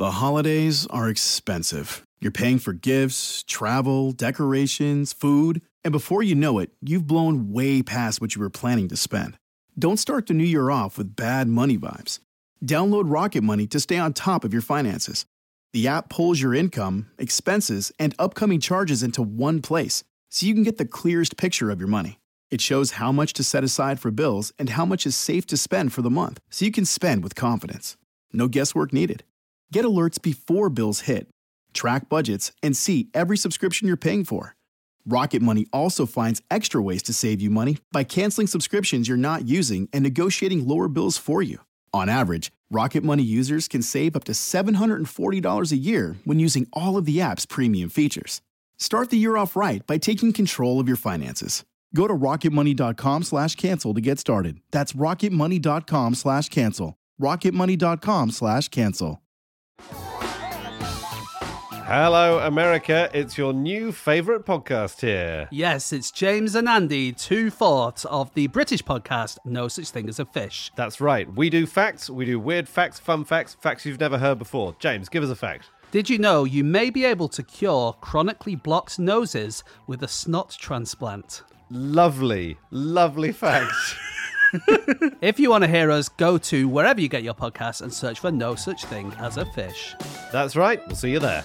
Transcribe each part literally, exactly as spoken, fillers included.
The holidays are expensive. You're paying for gifts, travel, decorations, food, and before you know it, you've blown way past what you were planning to spend. Don't start the new year off with bad money vibes. Download Rocket Money to stay on top of your finances. The app pulls your income, expenses, and upcoming charges into one place, so you can get the clearest picture of your money. It shows how much to set aside for bills and how much is safe to spend for the month, so you can spend with confidence. No guesswork needed. Get alerts before bills hit. Track budgets and see every subscription you're paying for. Rocket Money also finds extra ways to save you money by canceling subscriptions you're not using and negotiating lower bills for you. On average, Rocket Money users can save up to seven hundred forty dollars a year when using all of the app's premium features. Start the year off right by taking control of your finances. Go to rocketmoney.com slash cancel to get started. That's rocketmoney.com slash cancel. rocketmoney.com slash cancel. Hello, America. It's your new favourite podcast here. Yes, it's James and Andy, two-fourths of the British podcast No Such Thing as a Fish. That's right. We do facts, we do weird facts, fun facts, facts you've never heard before. James, give us a fact. Did you know you may be able to cure chronically blocked noses with a snot transplant? Lovely, lovely fact. If you want to hear us, go to wherever you get your podcasts and search for No Such Thing as a Fish. That's right. We'll see you there.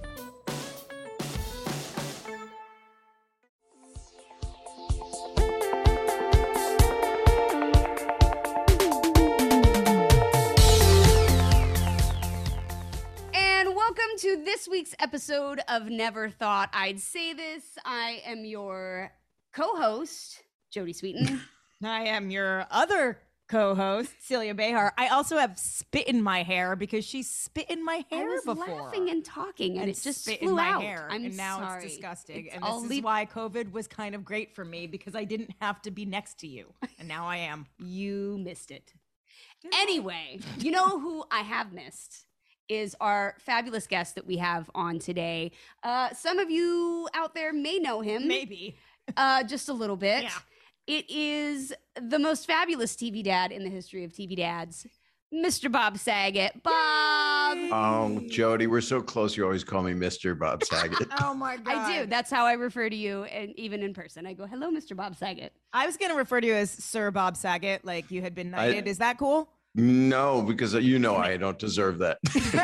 To this week's episode of Never Thought I'd Say This. I am your co-host, Jodie Sweetin. I am your other co-host, Celia Behar. I also have spit in my hair because she spit in my hair I was before. laughing and talking, and, and it just spit flew in my out. hair, I'm and now sorry. it's disgusting. It's and I'll this leave- is why COVID was kind of great for me because I didn't have to be next to you, and now I am. You missed it. Anyway, you know who I have missed? Is our fabulous guest that we have on today. Uh, some of you out there may know him. Maybe. Uh, just a little bit. Yeah. It is the most fabulous T V dad in the history of T V dads, Mister Bob Saget. Bob! Oh, Jody, we're so close. You always call me Mister Bob Saget. Oh, my God. I do. That's how I refer to you, and even in person. I go, hello, Mister Bob Saget. I was going to refer to you as Sir Bob Saget, like you had been knighted. I- Is that cool? No, because you know I don't deserve that.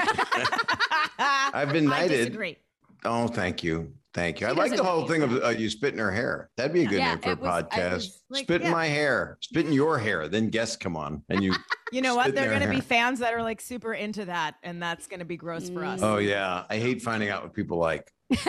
I've been knighted. I disagree. Oh, thank you. Thank you. She I like the doesn't whole hate thing of that. uh, you spit in her hair. That'd be a good Yeah, name for a it was- I podcast. was like, spit in yeah. my hair. Spit in your hair. Then guests come on and you. You know what? spit in There are their going to be hair. fans that are like super into that, and that's going to be gross for us. Oh yeah, I hate finding out what people like.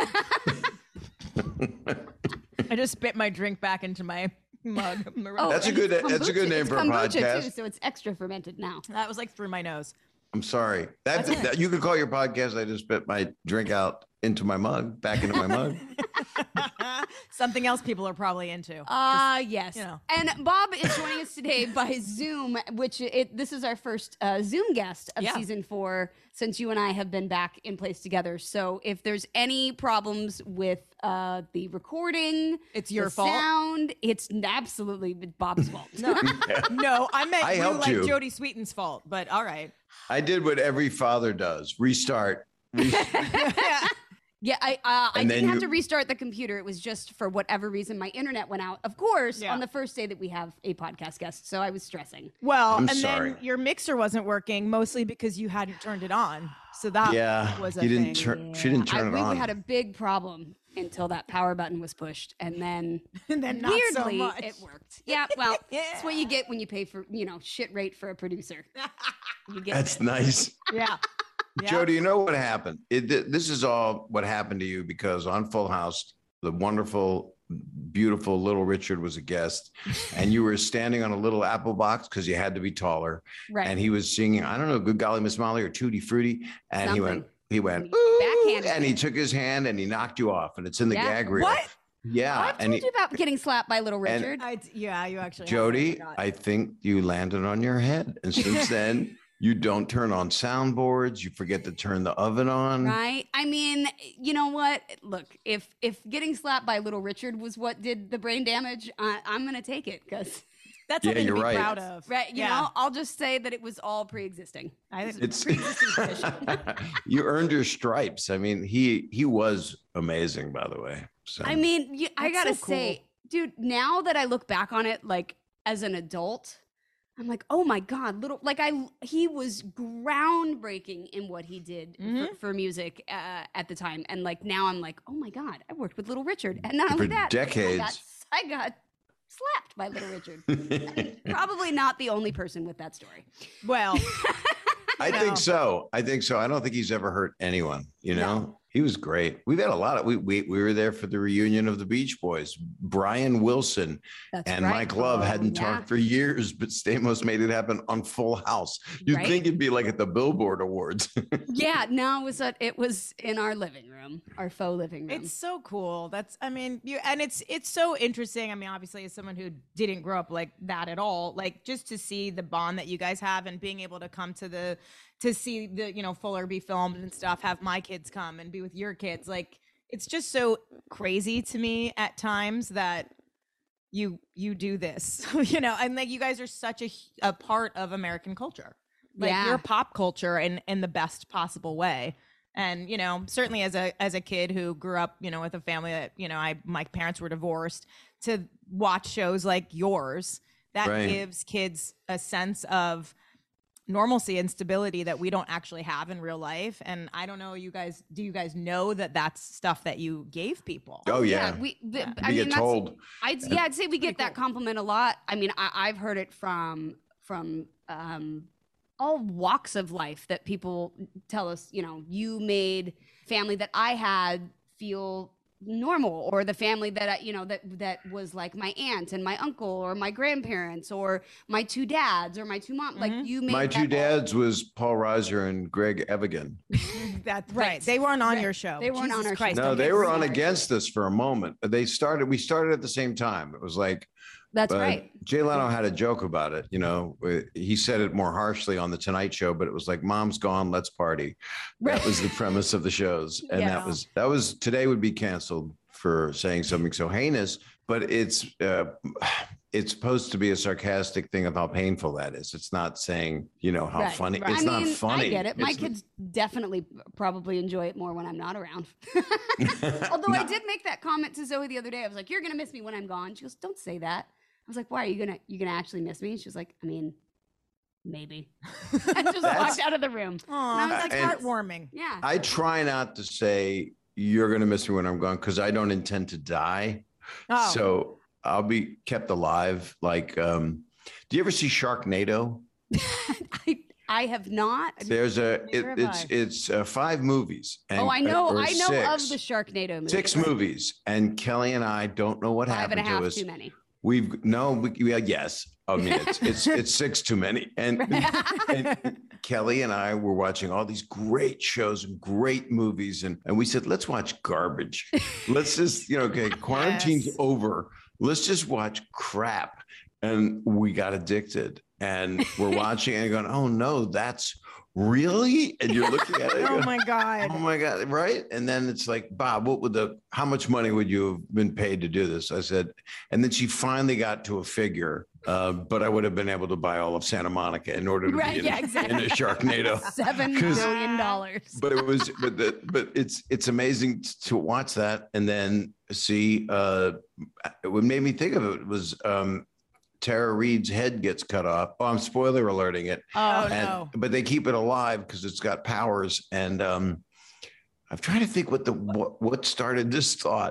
I just spit my drink back into my mug. Oh, That's a and good- it's that's a good kombucha. name It's for a kombucha podcast. too, so it's extra fermented now. That was like through my nose. I'm sorry. That, That's it. that you could call your podcast. I just spit my drink out into my mug, back into my mug. Something else people are probably into. Ah, yes. you know. And Bob is joining us today by Zoom, which it, this is our first uh, Zoom guest of Yeah. season four since you and I have been back in place together. So if there's any problems with uh, the recording, It's your the fault? sound, it's absolutely Bob's fault. No, no, I meant I you helped like you. Jodie Sweetin's fault, but all right. I did what every father does: restart. Re- Yeah, I uh, I And didn't then have you- to restart the computer. It was just for whatever reason my internet went out. Of course, Yeah. on the first day that we have a podcast guest, so I was stressing. Well, I'm and sorry. then your mixer wasn't working, mostly because you hadn't turned it on. So that yeah, was a you didn't thing. turn. She didn't I, turn we it on. had a big problem until that power button was pushed, and then And then not so weirdly much. it worked. Yeah, well, it's what you get when you pay for you know shit rate for a producer. You get That's it. nice. Yeah. Yeah. Jody, you know what happened? It, th- this is all what happened to you because on Full House, the wonderful, beautiful little Richard was a guest, and you were standing on a little apple box because you had to be taller, Right. and he was singing, I don't know, Good Golly Miss Molly or Tutti Frutti, and he went, Something. he went, He "Ooh," backhanded and he it. took his hand and he knocked you off, and it's in the Yeah. gag reel. What? Yeah, I've and told he, you about getting slapped by Little and- Richard. I, yeah, you actually. have. Jody, forgot. I think you landed on your head, and since then. You don't turn on soundboards. You forget to turn the oven on. Right. I mean, you know what? Look, if if getting slapped by Little Richard was what did the brain damage, I, I'm gonna take it because That's Yeah, something you're to be right. proud of. Right. You Yeah. know, I'll just say that it was all pre-existing. I think It's Pre-existing condition. you earned your stripes. I mean, he he was amazing, by the way. So I mean, you, I That's gotta so cool. say, dude, now that I look back on it, like as an adult, I'm like, oh my god, little like I he was groundbreaking in what he did Mhm. for, for music uh, at the time, and like now I'm like, oh my god, I worked with Little Richard, and not only For that, decades. I got, I got slapped by Little Richard. Probably not the only person with that story. well, I know. think so. I think so. I don't think he's ever hurt anyone. You know, he was great. We've had a lot of. We we we were there for the reunion of the Beach Boys. Brian Wilson That's and right. Mike Love Oh, hadn't yeah. talked for years, but Stamos made it happen on Full House. You'd Right? think it'd be like at the Billboard Awards. Yeah, no, it was a, it was in our living room, our faux living room. it's so cool. That's I mean, you and it's it's so interesting. I mean, obviously as someone who didn't grow up like that at all, like just to see the bond that you guys have and being able to come to the to see the, you know, Fuller be filmed and stuff, have my kids come and be with your kids. Like it's just so crazy to me at times that you you do this, you know, and like you guys are such a a part of American culture. Like Yeah. you're pop culture in in the best possible way. And you know, certainly as a as a kid who grew up, you know, with a family that, you know, I my parents were divorced, to watch shows like yours, that Right. gives kids a sense of normalcy and stability that we don't actually have in real life. And I don't know, you guys, do you guys know that that's stuff that you gave people? Oh yeah, we. The, Yeah. I we mean, get that's- told. I'd yeah, I'd say we get that compliment a lot. I mean, I, I've heard it from from um, all walks of life that people tell us. You know, you made family that I had feel normal, or the family that I, you know, that that was like my aunt and my uncle, or my grandparents, or my two dads, or my two moms. Like you made My that two all- dads was Paul Reiser and Greg Evigan. That's Right. right. They weren't on Right. your show. They weren't on Jesus our show. Christ, No, don't they get were me on started. against us for a moment. They started. We started at the same time. It was like. That's But right. Jay Leno had a joke about it. You know, he said it more harshly on the Tonight Show, but it was like, "Mom's gone, let's party." That was the premise of the shows, and Yeah. that was that was today would be canceled for saying something so heinous. But it's uh, it's supposed to be a sarcastic thing of how painful that is. It's not saying, you know, how Right, funny. right. It's I not mean, funny. I get it. My It's- kids definitely probably enjoy it more when I'm not around. Although I No. did make that comment to Zoe the other day. I was like, "You're gonna miss me when I'm gone." She goes, "Don't say that." I was like, "Why are you gonna you gonna actually miss me?" She was like, "I mean, maybe." I just That's- walked out of the room. Aw, And I was like, And- "That's- heartwarming. yeah." I try not to say you're going to miss me when I'm gone because I don't intend to die. Oh, So I'll be kept alive. Like, um, do you ever see Sharknado? I I have not. There's a it, Neither have it's I. it's uh, five movies. And, Oh, I know. or I know of six. the Sharknado movie. Six movies, and Kelly and I don't know what Five and happened a half to us. too many. We've no, we, we, yes. I mean, it's it's it's six too many. And, and Kelly and I were watching all these great shows and great movies, and and we said, let's watch garbage. Let's just, you know, okay, quarantine's Yes. over. Let's just watch crap. And we got addicted, and we're watching and going, oh no, that's really? And you're looking at it. oh going, my God. Oh my God, right? And then it's like, Bob, what would the, how much money would you have been paid to do this? I said, and then she finally got to a figure, uh, but I would have been able to buy all of Santa Monica in order to Right, be in, yeah, in exactly. a Sharknado. Seven 'Cause- billion dollars. But it was, but the, but it's it's amazing to watch that and then see. Uh, what made me think of it was um, Tara Reid's head gets cut off. Oh, I'm spoiler alerting it. Oh, And- no. But they keep it alive because it's got powers. And um, I'm trying to think what the what, what started this thought.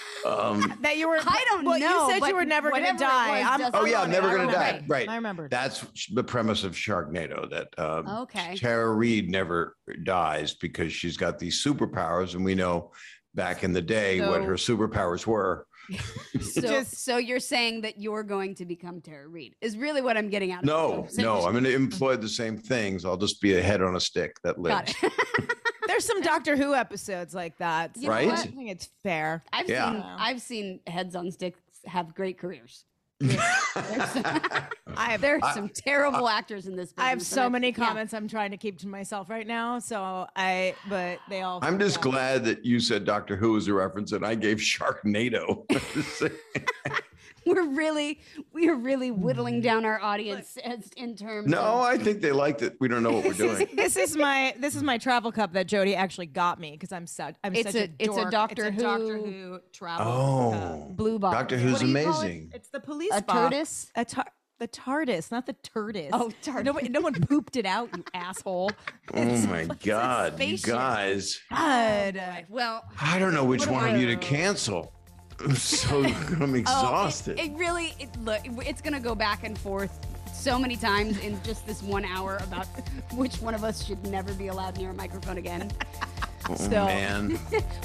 Um, That you were. I don't well, know, You said but you were never going to whatever it die. was I'm, doesn't oh I'm yeah, on I'm it. never I going to die. remember. Right. I remember. That's the premise of Sharknado. That um, Okay. Tara Reid never dies because she's got these superpowers, and we know back in the day what So- her superpowers were. So, Just- so you're saying that you're going to become Tara Reid is really what I'm getting out of No, this no, conversation. I'm going to employ the same things. I'll just be a head on a stick that lives. Got it. There's some Doctor Who episodes like that. so You know Right? what? I think it's fair. I've Yeah. seen I've seen heads on sticks have great careers. There's some, I have. there's some terrible actors in this. I have business, so and many yeah. comments I'm trying to keep to myself right now. So I, but they all. I'm just yeah. glad that you said Doctor Who was a reference and I gave Sharknado. we're really, we are really whittling down our audience as in terms. No, of, I think they liked it. We don't know what we're doing. This is my this is my travel cup that Jody actually got me because I'm such I'm It's such a, a- it's a dork. Doctor it's a Doctor Who- Who travel Oh, cup. blue box. Doctor Who's What do you call it? amazing. It's the police A box. TARDIS? A tar- the TARDIS, not the TARDIS. Oh, TARDIS. No, one- no one pooped it out, you asshole. Oh my God, you spaceship. guys. God. Well, I don't know which What one am of I- you to cancel. I'm so I'm oh, it- exhausted. it, really, it, look, it's gonna go back and forth so many times in just this one hour about which one of us should never be allowed near a microphone again. oh so- man.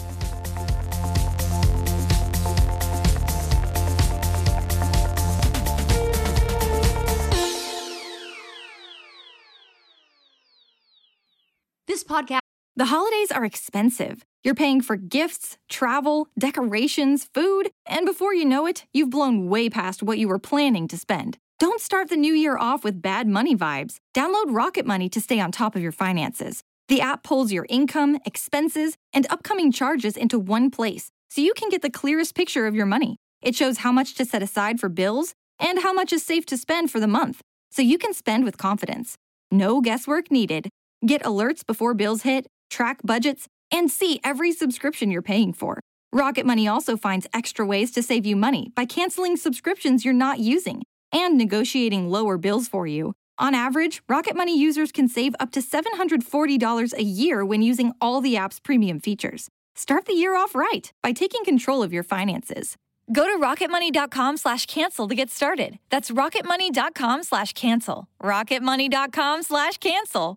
This podcast. The holidays are expensive. You're paying for gifts, travel, decorations, food, and before you know it, you've blown way past what you were planning to spend. Don't start the new year off with bad money vibes. Download Rocket Money to stay on top of your finances. The app pulls your income, expenses, and upcoming charges into one place, so you can get the clearest picture of your money. It shows how much to set aside for bills and how much is safe to spend for the month, so you can spend with confidence. No guesswork needed. Get alerts before bills hit, track budgets, and see every subscription you're paying for. Rocket Money also finds extra ways to save you money by canceling subscriptions you're not using and negotiating lower bills for you. On average, Rocket Money users can save up to seven hundred forty dollars a year when using all the app's premium features. Start the year off right by taking control of your finances. Go to rocketmoney.com slash cancel to get started. That's rocketmoney.com slash cancel. rocketmoney.com slash cancel.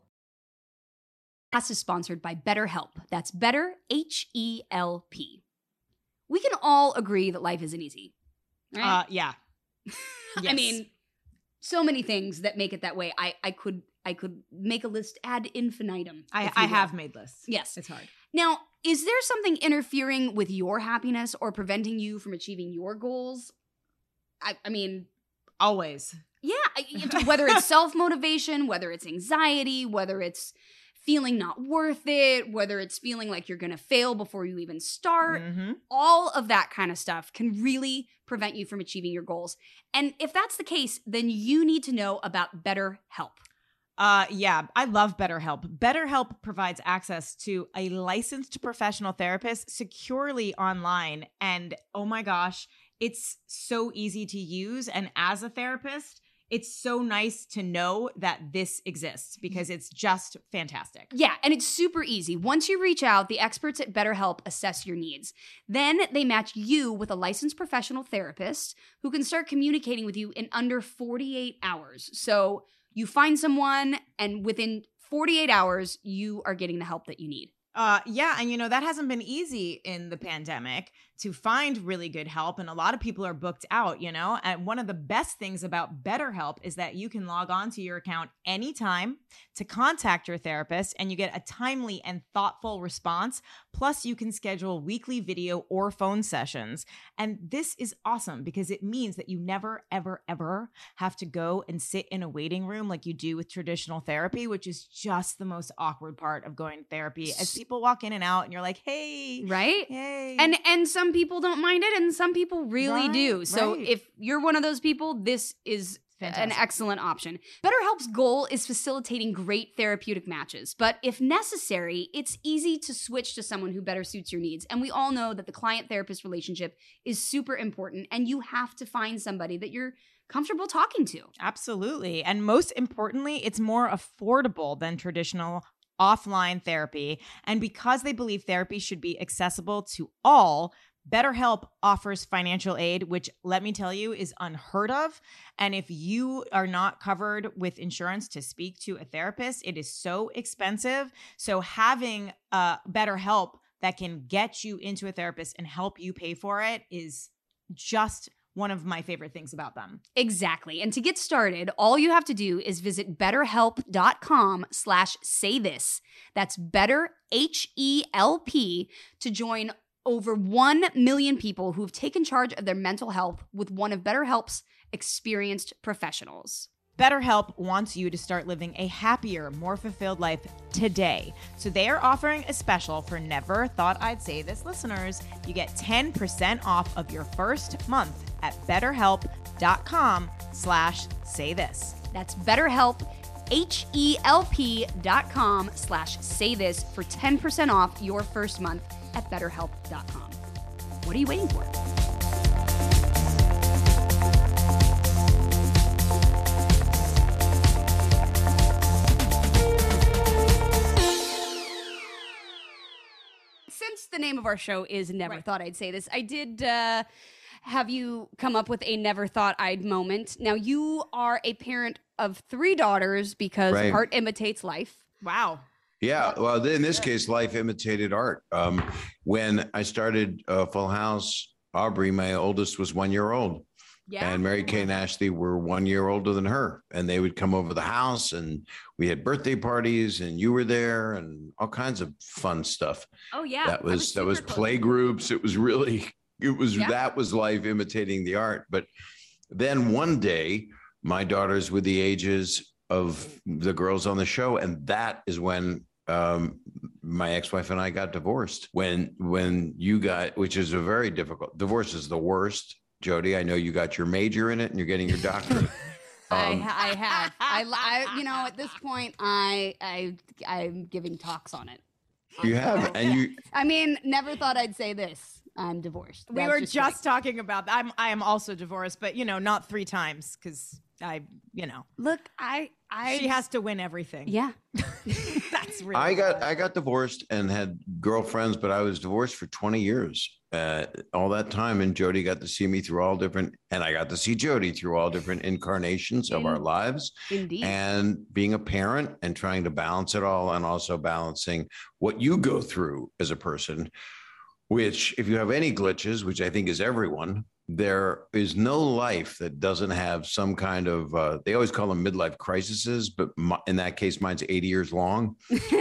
Podcast is sponsored by BetterHelp. That's Better H E L P. We can all agree that life isn't easy, right? Uh, yeah. I Yes. mean, so many things that make it that way. I, I could I could make a list ad infinitum. I, if you I will. have made lists. Yes. It's hard. Now, is there something interfering with your happiness or preventing you from achieving your goals? I, I mean, Always. yeah, I- whether it's self-motivation, whether it's anxiety, whether it's feeling not worth it, whether it's feeling like you're going to fail before you even start, Mm-hmm. all of that kind of stuff can really prevent you from achieving your goals. And if that's the case, then you need to know about BetterHelp. Uh, yeah, I love BetterHelp. BetterHelp provides access to a licensed professional therapist securely online. And oh my gosh, it's so easy to use. And as a therapist, it's so nice to know that this exists because it's just fantastic. Yeah, and it's super easy. Once you reach out, the experts at BetterHelp assess your needs. Then they match you with a licensed professional therapist who can start communicating with you in under forty-eight hours. So you find someone, and within forty-eight hours, you are getting the help that you need. Uh, yeah, and you know, that hasn't been easy in the pandemic to find really good help. And a lot of people are booked out, you know, and one of the best things about BetterHelp is that you can log on to your account anytime to contact your therapist and you get a timely and thoughtful response. Plus, you can schedule weekly video or phone sessions. And this is awesome because it means that you never, ever, ever have to go and sit in a waiting room like you do with traditional therapy, which is just the most awkward part of going to therapy. As people walk in and out and you're like, hey, Right? hey. And and some people don't mind it, and some people really Right, do. So right. if you're one of those people, this is an Fantastic. excellent option. BetterHelp's goal is facilitating great therapeutic matches, but if necessary, it's easy to switch to someone who better suits your needs. And we all know that the client-therapist relationship is super important, and you have to find somebody that you're comfortable talking to. Absolutely. And most importantly, it's more affordable than traditional offline therapy. And because they believe therapy should be accessible to all, BetterHelp offers financial aid, which, let me tell you, is unheard of. And if you are not covered with insurance to speak to a therapist, it is so expensive. So having uh, BetterHelp that can get you into a therapist and help you pay for it is just one of my favorite things about them. Exactly. And to get started, all you have to do is visit betterhelp.com slash say this. That's better, H E L P, to join over one million people who've taken charge of their mental health with one of BetterHelp's experienced professionals. BetterHelp wants you to start living a happier, more fulfilled life today. So they are offering a special for Never Thought I'd Say This listeners. You get ten percent off of your first month at betterhelp.com slash say this. That's BetterHelp, H-E-L-P dot com slash say this for ten percent off your first month at betterhelp dot com. What are you waiting for? Since the name of our show is Never Right. Thought I'd Say This, I did uh, have you come up with a never thought I'd moment. Now, you are a parent of three daughters because Right. art imitates life. Wow. Yeah, well, in this case, life imitated art. Um, when I started uh, Full House, Aubrey, my oldest, was one year old. Yeah. And Mary Kay and Ashley were one year older than her. And they would come over the house and we had birthday parties and you were there and all kinds of fun stuff. Oh, yeah. that I was, that was super close. play groups. It was really, it was, Yeah. that was life imitating the art. But then one day, my daughters were the ages of the girls on the show. And that is when um, my ex-wife and I got divorced. When, when you got, which is a very difficult, divorce is the worst. Jody, I know you got your major in it and you're getting your doctorate. I, Um, ha- I have. I, I, you know, at this point, I, I, I'm giving talks on it. you have, and you, I mean, never thought I'd say this. I'm divorced. We That's were just just right. talking about that. I'm I am also divorced, but you know, not three times because I, you know, Look, I, I. she has to win everything. Yeah. That's really I got, sad. I got divorced and had girlfriends, but I was divorced for twenty years, uh, all that time. And Jody got to see me through all different, and I got to see Jody through all different incarnations of our In- lives. Indeed. And being a parent and trying to balance it all, and also balancing what you go through as a person, which if you have any glitches, which I think is everyone, there is no life that doesn't have some kind of, uh, they always call them midlife crises, but my, in that case, mine's eighty years long.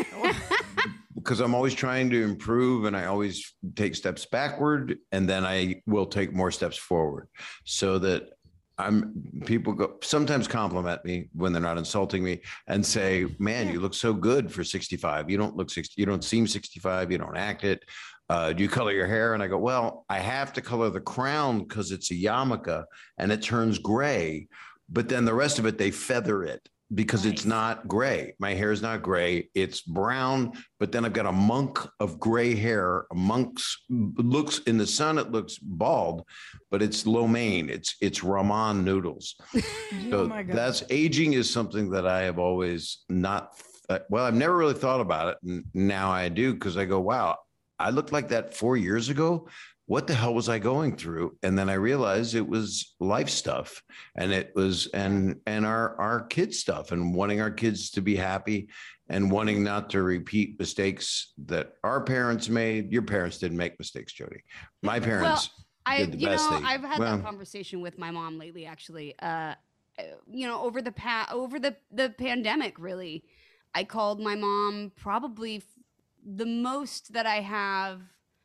Because I'm always trying to improve and I always take steps backward and then I will take more steps forward so that I'm people go sometimes compliment me when they're not insulting me and say, man, you look so good for sixty-five. You don't look sixty. You don't seem sixty-five. You don't act it. Uh, do you color your hair? And I go, well, I have to color the crown because it's a yarmulke and it turns gray. But then the rest of it, they feather it because it's not gray. My hair is not gray. It's brown. But then I've got a monk of gray hair. A monk's looks in the sun, it looks bald, but it's lo mein. It's it's ramen noodles. So my God. that's aging is something that I have always not. Uh, well, I've never really thought about it. And now I do because I go, wow, I looked like that four years ago. What the hell was I going through? And then I realized it was life stuff and it was, and, and our, our kids stuff and wanting our kids to be happy and wanting not to repeat mistakes that our parents made. Your parents didn't make mistakes, Jody. My parents I, did the you best know, they- I've had well- that conversation with my mom lately, actually. Uh, you know, over the pa- over the the pandemic, really, I called my mom probably f- the most that I have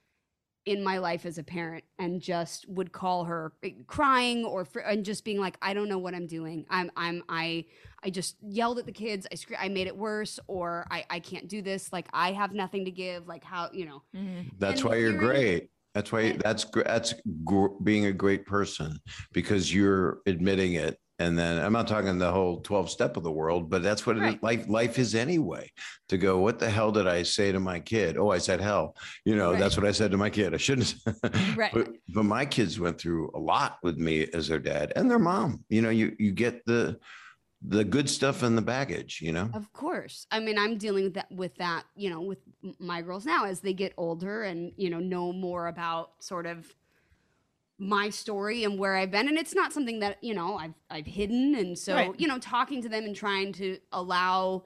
in my life as a parent, and just would call her crying or fr- and just being like, I don't know what I'm doing. I'm I'm I I just yelled at the kids. I scre- I made it worse, or I I can't do this. Like I have nothing to give. Like how you know. That's And why you're hearing- great. That's why that's gr- that's gr- being a great person because you're admitting it. And then I'm not talking the whole twelve step of the world, but that's what it is. Right. Life life is anyway. To go, what the hell did I say to my kid? Oh, I said hell. You know, Right. that's what I said to my kid. I shouldn't. Right. But, but my kids went through a lot with me as their dad and their mom. You know, you you get the the good stuff and the baggage. You know. Of course. I mean, I'm dealing with that, with that, you know, with m- my girls now as they get older and, you know, know more about sort of my story and where I've been. And it's not something that, you know, I've, I've hidden. And so, Right. you know, talking to them and trying to allow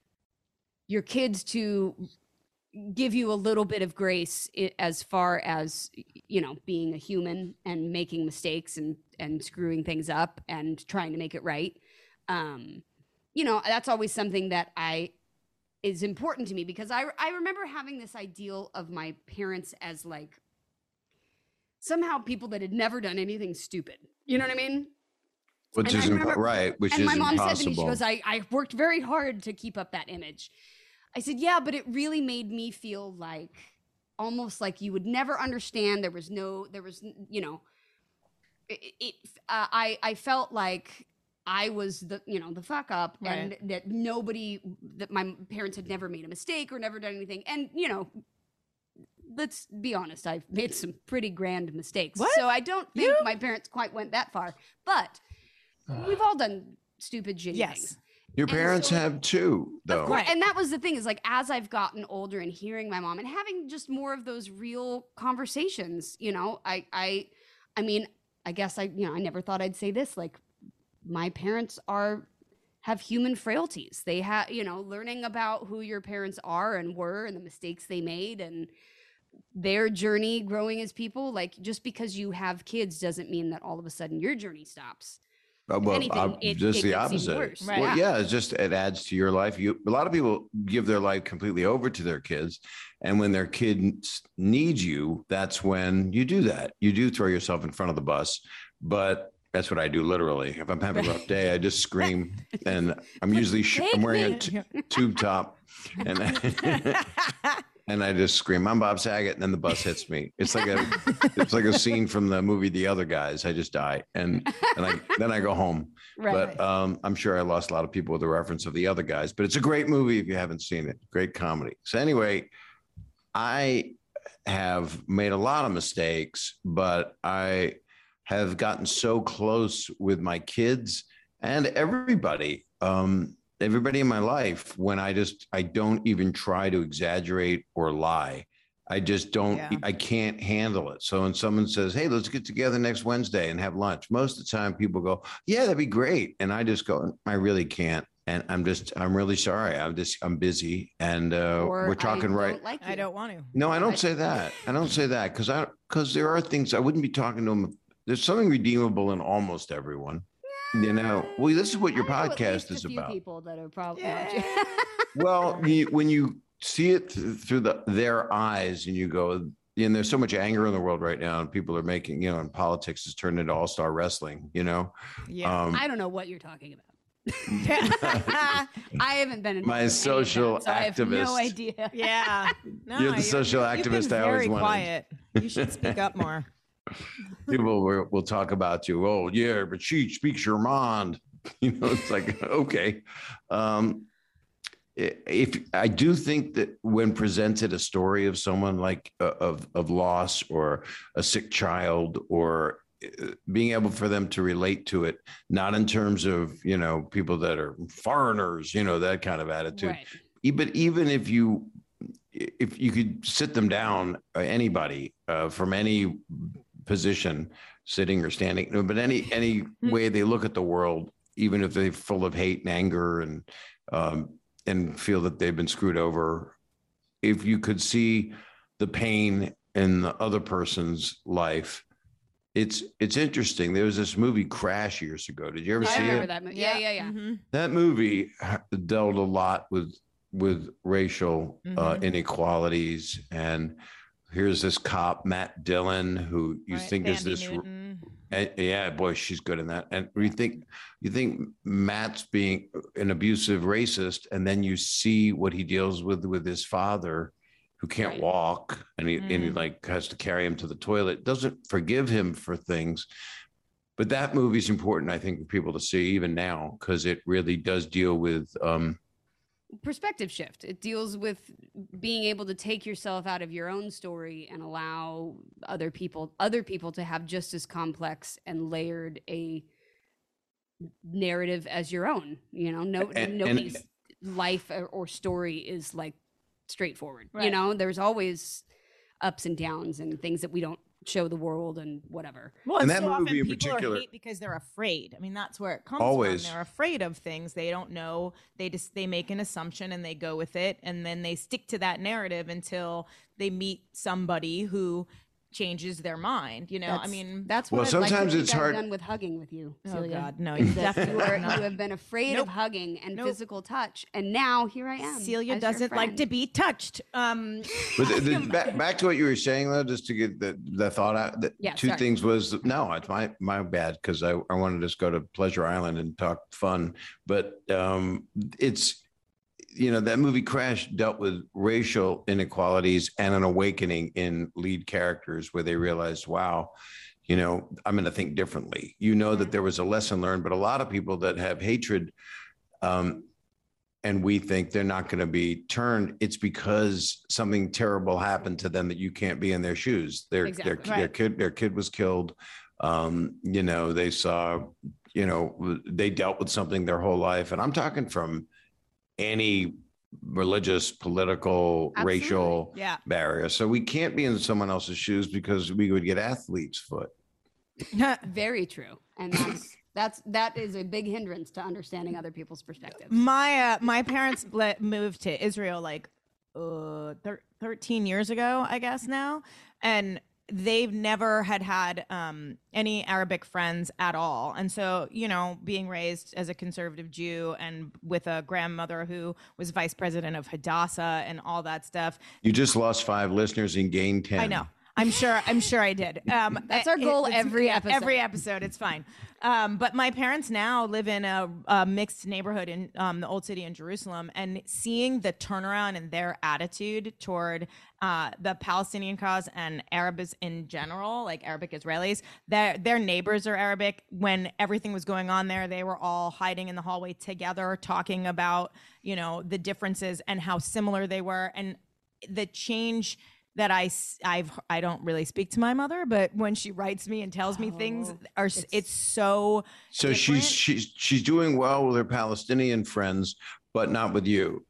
your kids to give you a little bit of grace i- as far as, you know, being a human and making mistakes and, and screwing things up and trying to make it right. Um, you know, that's always something that I is important to me because I I remember having this ideal of my parents as like somehow people that had never done anything stupid. You know what I mean? Which And is I impo- remember- right, which and is my mom impossible. said to me, she goes, I, I worked very hard to keep up that image. I said, yeah, but it really made me feel like almost like you would never understand. There was no, there was, you know, it, it uh, I, I felt like I was the, you know, the fuck up and Right. that nobody, that my parents had never made a mistake or never done anything. And, you know, let's be honest, I've made some pretty grand mistakes. What? So I don't think You? my parents quite went that far, but we've all done stupid, shitty Yes. things. Your And parents so- have too, though. Of course. Right. And that was the thing is like, as I've gotten older and hearing my mom and having just more of those real conversations, you know, I, I, I mean, I guess I, you know, I never thought I'd say this. Like my parents are, have human frailties. They have, you know, learning about who your parents are and were and the mistakes they made and their journey growing as people. Like just because you have kids doesn't mean that all of a sudden your journey stops. Uh, well, anything, uh, it- just it the gets even opposite. worse. Right. Well, Yeah. yeah, it's just it adds to your life. You a lot of people give their life completely over to their kids, and when their kids need you, that's when you do that. You do throw yourself in front of the bus, but that's what I do literally. If I'm having a rough day, I just scream, and I'm usually sh- I'm Take wearing a me. t- tube top, and and I just scream, "I'm Bob Saget," and then the bus hits me. It's like a it's like a scene from the movie The Other Guys. I just die, and and I then I go home. Right. But um, I'm sure I lost a lot of people with the reference of The Other Guys. But it's a great movie if you haven't seen it. Great comedy. So anyway, I have made a lot of mistakes, but I have gotten so close with my kids and everybody. Um, everybody in my life when I just I don't even try to exaggerate or lie. I just don't Yeah. I can't handle it. So when someone says, "Hey, let's get together next Wednesday and have lunch," most of the time people go, "Yeah, that'd be great." And I just go, "I really can't." And I'm just I'm really sorry. I'm just I'm busy and uh Or we're I talking don't right. like I you. don't want to. No, I don't I- say that. I don't say that because I because there are things I wouldn't be talking to them. There's something redeemable in almost everyone. You know, well, this is what your I know at podcast least is a few about. people that are probably Yeah. Well, you, when you see it th- through the their eyes, and you go, and there's so much anger in the world right now, and people are making, you know, and politics has turned into all star wrestling. You know, Yeah. um, I don't know what you're talking about. I haven't been in My social so I have no activist. idea. yeah. No, You're the social you've been activist I always very wanted. quiet. You should speak up more. people will, will talk about you. Oh, yeah, but she speaks your mind. You know, it's like okay. Um, if I do think that when presented a story of someone like uh, of of loss or a sick child or uh, being able for them to relate to it, not in terms of, you know, people that are foreigners, you know, that kind of attitude. Right. E- But even if you if you could sit them down, uh, anybody uh, from any position, sitting or standing, no, but any any way they look at the world, even if they're full of hate and anger and um, and feel that they've been screwed over, if you could see the pain in the other person's life, it's it's interesting. There was this movie Crash years ago. Did you ever I see remember it? that movie. Yeah, yeah, yeah. Mhm. That movie dealt a lot with with racial uh, Mhm. inequalities, and here's this cop Matt Dillon who you Right, think is Bambi this Newton. and, yeah, boy, she's good in that. And you think you think Matt's being an abusive racist, and then you see what he deals with with his father, who can't Right. walk, and he and he Mm. like has to carry him to the toilet. Doesn't forgive him for things. But that movie's important, I think, for people to see even now, because it really does deal with. Um, Perspective shift. It deals with being able to take yourself out of your own story and allow other people other people to have just as complex and layered a narrative as your own. You know, no And- and- nobody's life or, or story is like straightforward. You Right. know, there's always ups and downs and things that we don't show the world and whatever. Well, And and, that so often movie in people particular- are hate because they're afraid. I mean, that's where it comes Always. from. They're afraid of things they don't know. They just they make an assumption and they go with it, and then they stick to that narrative until they meet somebody who changes their mind. You know, That's, I mean, that's Well, what I'd like sometimes to it's think I've hard- done with hugging with you, oh Celia. God, no, Is you that you, definitely are, not. you have been afraid Nope. of hugging and Nope. physical touch, and now here I am. Celia as your doesn't like friend. to be touched. Um, But the, the, back, back to what you were saying, though, just to get the, the thought out. The Yeah, two sorry. things was no, it's my my bad because I, I wanted to just go to Pleasure Island and talk fun. But um, it's you know that movie Crash dealt with racial inequalities and an awakening in lead characters where they realized, wow, you know, I'm going to think differently. You know that there was a lesson learned, but a lot of people that have hatred. Um, and we think they're not going to be turned, it's because something terrible happened to them that you can't be in their shoes. Their Exactly. their, their Right. kid their kid was killed. Um, you know, they saw, you know, they dealt with something their whole life. And I'm talking from any religious, political, Absolutely. racial yeah. barrier. So we can't be in someone else's shoes because we would get athlete's foot. Very true, and that's that's that is a big hindrance to understanding other people's perspectives. My uh, my parents le- moved to Israel like uh, thir- thirteen years ago, I guess now, and they've never had had um, any Arabic friends at all. And so, you know, being raised as a conservative Jew and with a grandmother who was vice president of Hadassah and all that stuff, You just lost five listeners and gained ten. I know. I'm sure. I'm sure I did. Um, That's our it- goal it's- every yeah, episode. Every episode, it's fine. Um, but my parents now live in a, a mixed neighborhood in um, the Old City in Jerusalem, and seeing the turnaround in their attitude toward uh, the Palestinian cause and Arabs in general, like Arabic Israelis, their their neighbors are Arabic. When everything was going on there, they were all hiding in the hallway together, talking about, you know, the differences and how similar they were, and the change that I s- I've I don't really speak to my mother, but when she writes me and tells me things, are s- it's, so So she's different. she's she's doing well with her Palestinian friends, but not with you.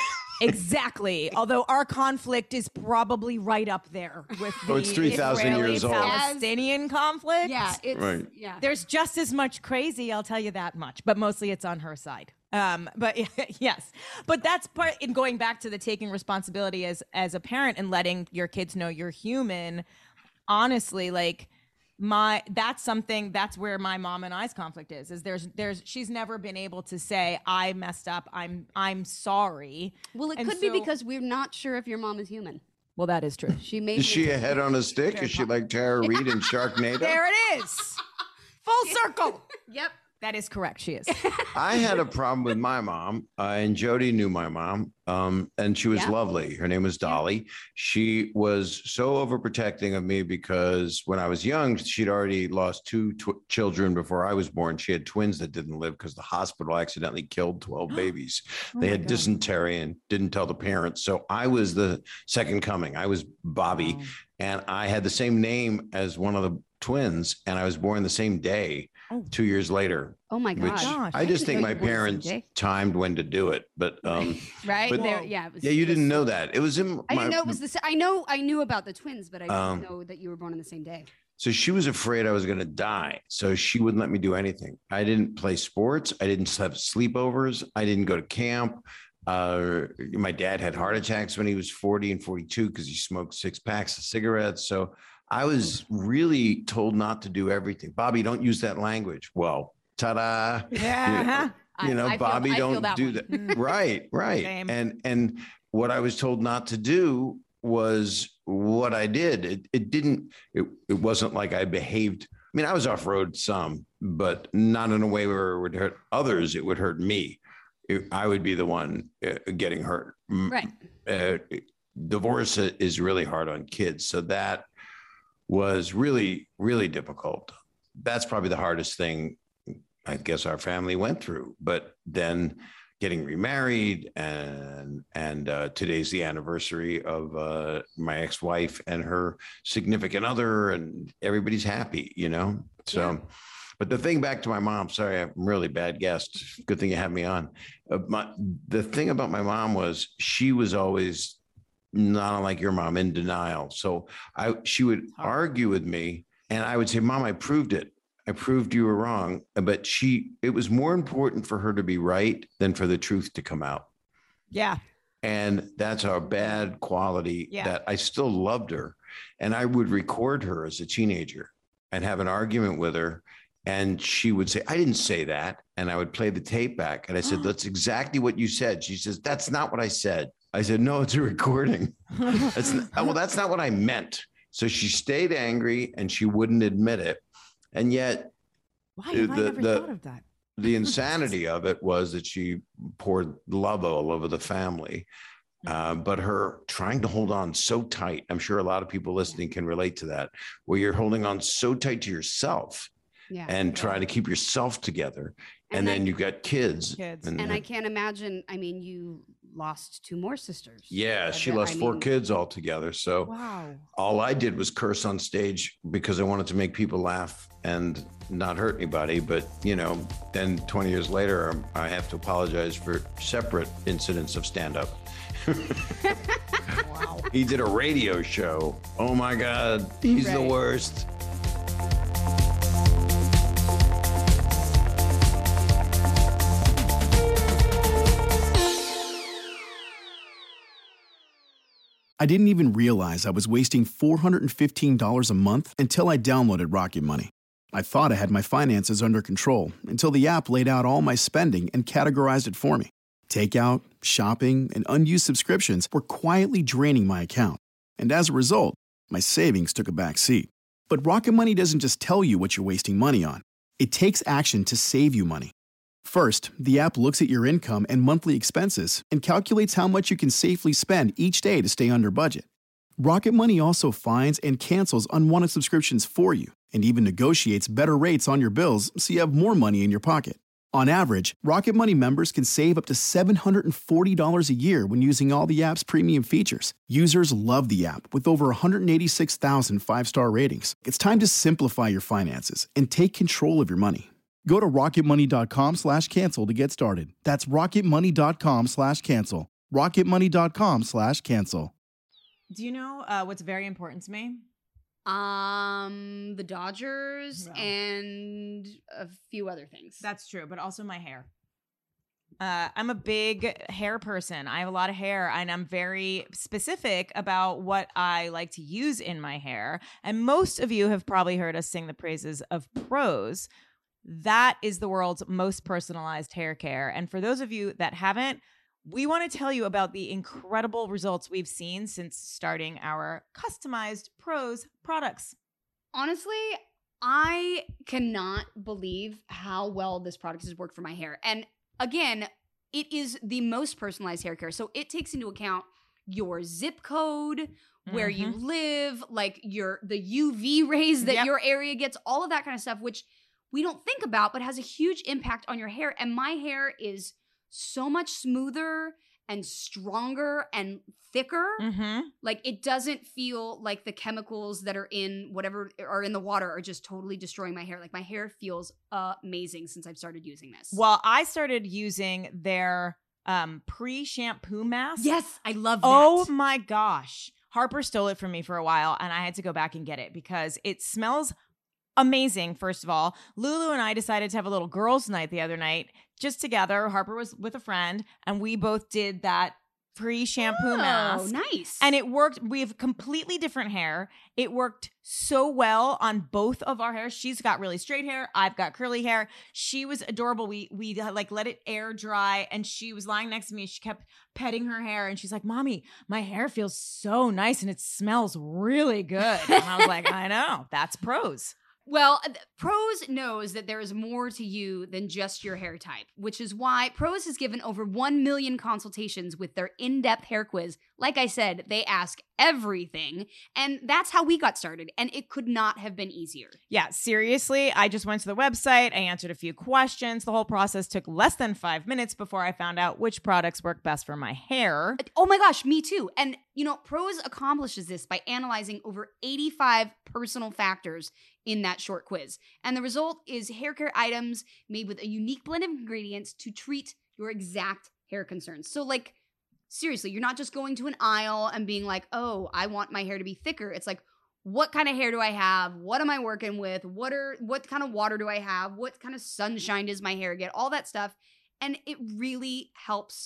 Exactly. Although our conflict is probably right up there with the Oh, it's three thousand years old. Palestinian conflict. Yeah, it's Right. yeah. There's just as much crazy, I'll tell you that much, but mostly it's on her side. Um, but yes, but that's part in going back to the taking responsibility as as a parent and letting your kids know you're human. Honestly, like my that's something that's where my mom and I's conflict is. Is there's there's she's never been able to say I messed up. I'm I'm sorry. Well, it And could be so- because we're not sure if your mom is human. Well, that is true. She may. Is be she a head on a stick? Very Is she like Tara Reid in Sharknado? There it is. Full circle. Yep. That is correct. She is. I had a problem with my mom, uh, and Jody knew my mom, um, and she was Yeah. lovely. Her name was Dolly. She was so overprotecting of me because when I was young, she'd already lost two tw- children before I was born. She had twins that didn't live because the hospital accidentally killed twelve babies. They had dysentery and didn't tell the parents. So I was the second coming. I was Bobby, and I had the same name as one of the twins, and I was born the same day. Two years later, Oh my which gosh. gosh. I just think didn't know my you were the same parents day. timed when to do it. But um, Right but- there. Yeah. It was, yeah, you it was- didn't know that. It was in I my, didn't know it was the. sa- I know. I knew about the twins, but I didn't Um, know that you were born on the same day. So she was afraid I was going to die. So she wouldn't let me do anything. I didn't play sports. I didn't have sleepovers. I didn't go to camp. Uh, my dad had heart attacks when he was forty and forty-two because he smoked six packs of cigarettes. So I was really told not to do everything. Bobby, don't use that language. Well, ta-da. Yeah. You I- know, I feel- Bobby, I feel don't that do one. that. Right, right. Same. And and what I was told not to do was what I did. It it didn't. It it wasn't like I behaved. I mean, I was off road some, but not in a way where it would hurt others. It would hurt me. It- I would be the one uh, getting hurt. Mm, Right. Uh, divorce is really hard on kids, so that was really really difficult. That's probably the hardest thing I guess our family went through. But then getting remarried, and and uh, today's the anniversary of uh, my ex-wife and her significant other, and everybody's happy, you know. So, Yeah. but the thing back to my mom. Sorry, I'm a really bad guest. Good thing you had me on. Uh, my the thing about my mom was she was always not unlike your mom, in denial. So I she would argue with me, and I would say, "Mom, I proved it. I proved you were wrong." But she, it was more important for her to be right than for the truth to come out. Yeah. And that's a bad quality Yeah. that I still loved her. And I would record her as a teenager and have an argument with her. And she would say, I didn't say that. And I would play the tape back. And I said, that's exactly what you said. She says, that's not what I said. I said, no, it's a recording. That's not, well, that's not what I meant. So she stayed angry and she wouldn't admit it. And yet, why have I the, never the, thought of that? the insanity of it was that she poured love all over the family. Uh, but her trying to hold on so tight, I'm sure a lot of people listening can relate to that, where you're holding on so tight to yourself Yeah. and trying to keep yourself together. And, And then I- you've got kids. Kids. And I can't imagine, I mean, you lost two more sisters. Yeah, Uh, she that- lost I four mean, kids altogether. So Wow. all I did was curse on stage because I wanted to make people laugh and not hurt anybody. But, you know, then twenty years later, um, I have to apologize for separate incidents of stand-up. Wow. He did a radio show. Oh my God, he's the Right. worst. I didn't even realize I was wasting four hundred fifteen dollars a month until I downloaded Rocket Money. I thought I had my finances under control until the app laid out all my spending and categorized it for me. Takeout, shopping, and unused subscriptions were quietly draining my account. And as a result, my savings took a back seat. But Rocket Money doesn't just tell you what you're wasting money on. It takes action to save you money. First, the app looks at your income and monthly expenses and calculates how much you can safely spend each day to stay under budget. Rocket Money also finds and cancels unwanted subscriptions for you and even negotiates better rates on your bills so you have more money in your pocket. On average, Rocket Money members can save up to seven hundred forty dollars a year when using all the app's premium features. Users love the app with over one hundred eighty-six thousand five-star ratings. It's time to simplify your finances and take control of your money. Go to rocketmoney.com slash cancel to get started. That's rocketmoney.com slash cancel. rocketmoney.com slash cancel. Do you know uh, what's very important to me? Um, the Dodgers Yeah. and a few other things. That's true, but also my hair. Uh, I'm a big hair person. I have a lot of hair, and I'm very specific about what I like to use in my hair. And most of you have probably heard us sing the praises of Prose. That is the world's most personalized hair care. And for those of you that haven't, we want to tell you about the incredible results we've seen since starting our customized Prose products. Honestly, I cannot believe how well this product has worked for my hair. And again, it is the most personalized hair care. So it takes into account your zip code, where you live, like your the U V rays that Yep. your area gets, all of that kind of stuff, which we don't think about, but has a huge impact on your hair. And my hair is so much smoother and stronger and thicker. Mm-hmm. Like it doesn't feel like the chemicals that are in whatever are in the water are just totally destroying my hair. Like my hair feels amazing since I've started using this. Well, I started using their um, pre-shampoo mask. Yes, I love that. Oh my gosh. Harper stole it from me for a while, and I had to go back and get it because it smells amazing. First of all, Lulu and I decided to have a little girls' night the other night, just together. Harper was with a friend, and we both did that pre-shampoo Oh, mask. nice. And it worked. We have completely different hair. It worked so well on both of our hair. She's got really straight hair. I've got curly hair. She was adorable. We we like let it air dry, and she was lying next to me. She kept petting her hair, and she's like, "Mommy, my hair feels so nice, and it smells really good." And I was like, "I know. That's Prose." Well, th- Prose knows that there is more to you than just your hair type, which is why Prose has given over one million consultations with their in-depth hair quiz. Like I said, they ask everything, and that's how we got started, and it could not have been easier. Yeah, seriously, I just went to the website. I answered a few questions. The whole process took less than five minutes before I found out which products work best for my hair. Oh my gosh, me too. And, you know, Prose accomplishes this by analyzing over eighty-five personal factors in that short quiz. And the result is hair care items made with a unique blend of ingredients to treat your exact hair concerns. So, like, seriously, you're not just going to an aisle and being like, oh, I want my hair to be thicker. It's like, what kind of hair do I have? What am I working with? What are what kind of water do I have? What kind of sunshine does my hair get? All that stuff. And it really helps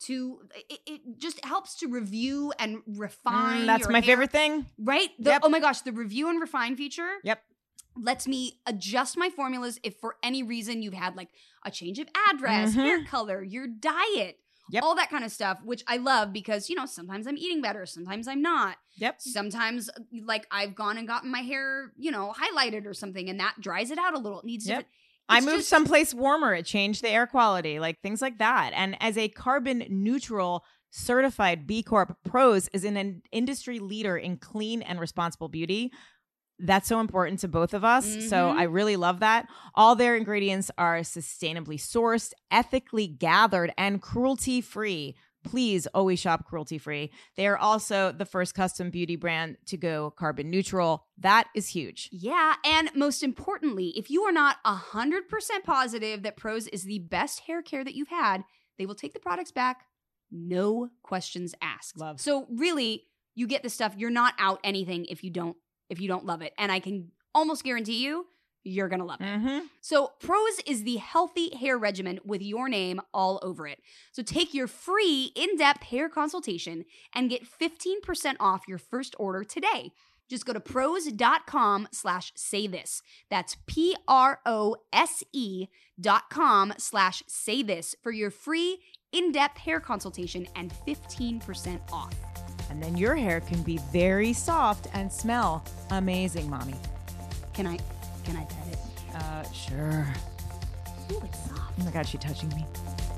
to it, it just helps to review and refine. Mm, that's your my hair, favorite thing. right? The, Yep. Oh my gosh, the review and refine feature. Yep. Lets me adjust my formulas if for any reason you've had like a change of address, Mhm. hair color, your diet, Yep. all that kind of stuff, which I love because, you know, sometimes I'm eating better, sometimes I'm not. Yep. Sometimes like I've gone and gotten my hair, you know, highlighted or something and that dries it out a little. It needs Yep. different. I It's moved just- someplace warmer. It changed the air quality, like things like that. And as a carbon neutral certified B Corp, Prose is an, an industry leader in clean and responsible beauty. That's so important to both of us. So Mhm. I really love that. All their ingredients are sustainably sourced, ethically gathered, and cruelty free. Please always shop cruelty free. They are also the first custom beauty brand to go carbon neutral. That is huge. Yeah, and most importantly, if you are not one hundred percent positive that Prose is the best hair care that you've had, they will take the products back, no questions asked. Love. So really, you get this stuff, you're not out anything if you don't if you don't love it. And I can almost guarantee you, you're going to love it. Mm-hmm. So Prose is the healthy hair regimen with your name all over it. So take your free in-depth hair consultation and get fifteen percent off your first order today. Just go to prose.com slash say this. That's P-R-O-S-E dot com slash say this for your free in-depth hair consultation and fifteen percent off. And then your hair can be very soft and smell amazing, mommy. Can I, can I pet it? Uh, sure. Ooh, it's soft. Oh my God, she's touching me.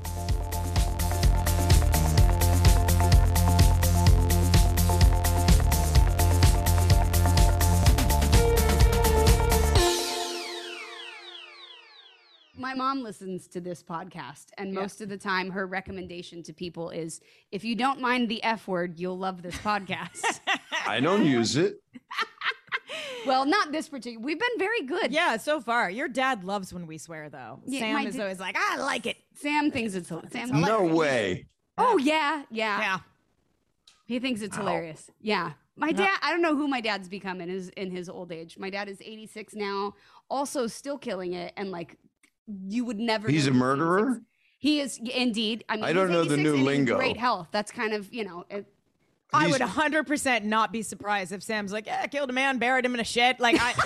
My mom listens to this podcast, and most of the time, her recommendation to people is if you don't mind the F word, you'll love this podcast. I don't use it. Well, not this particular. We've been very good. Yeah, so far. Your dad loves when we swear, though. Yeah, Sam my is da- always like, I like it. Sam thinks it's Sam. No way. Oh yeah, yeah, Yeah. He thinks it's Ow. hilarious. Yeah. My Yep. dad, I don't know who my dad's become in his in his old age. My dad is eighty-six now, also still killing it, and like you would never. He's know a he's murderer? eighty-six. He is indeed. I mean, I don't he's know the eighty-six new and in lingo. Great health. That's kind of you know. It, I He's- would one hundred percent not be surprised if Sam's like, yeah, I killed a man, buried him in a shed. Like, I,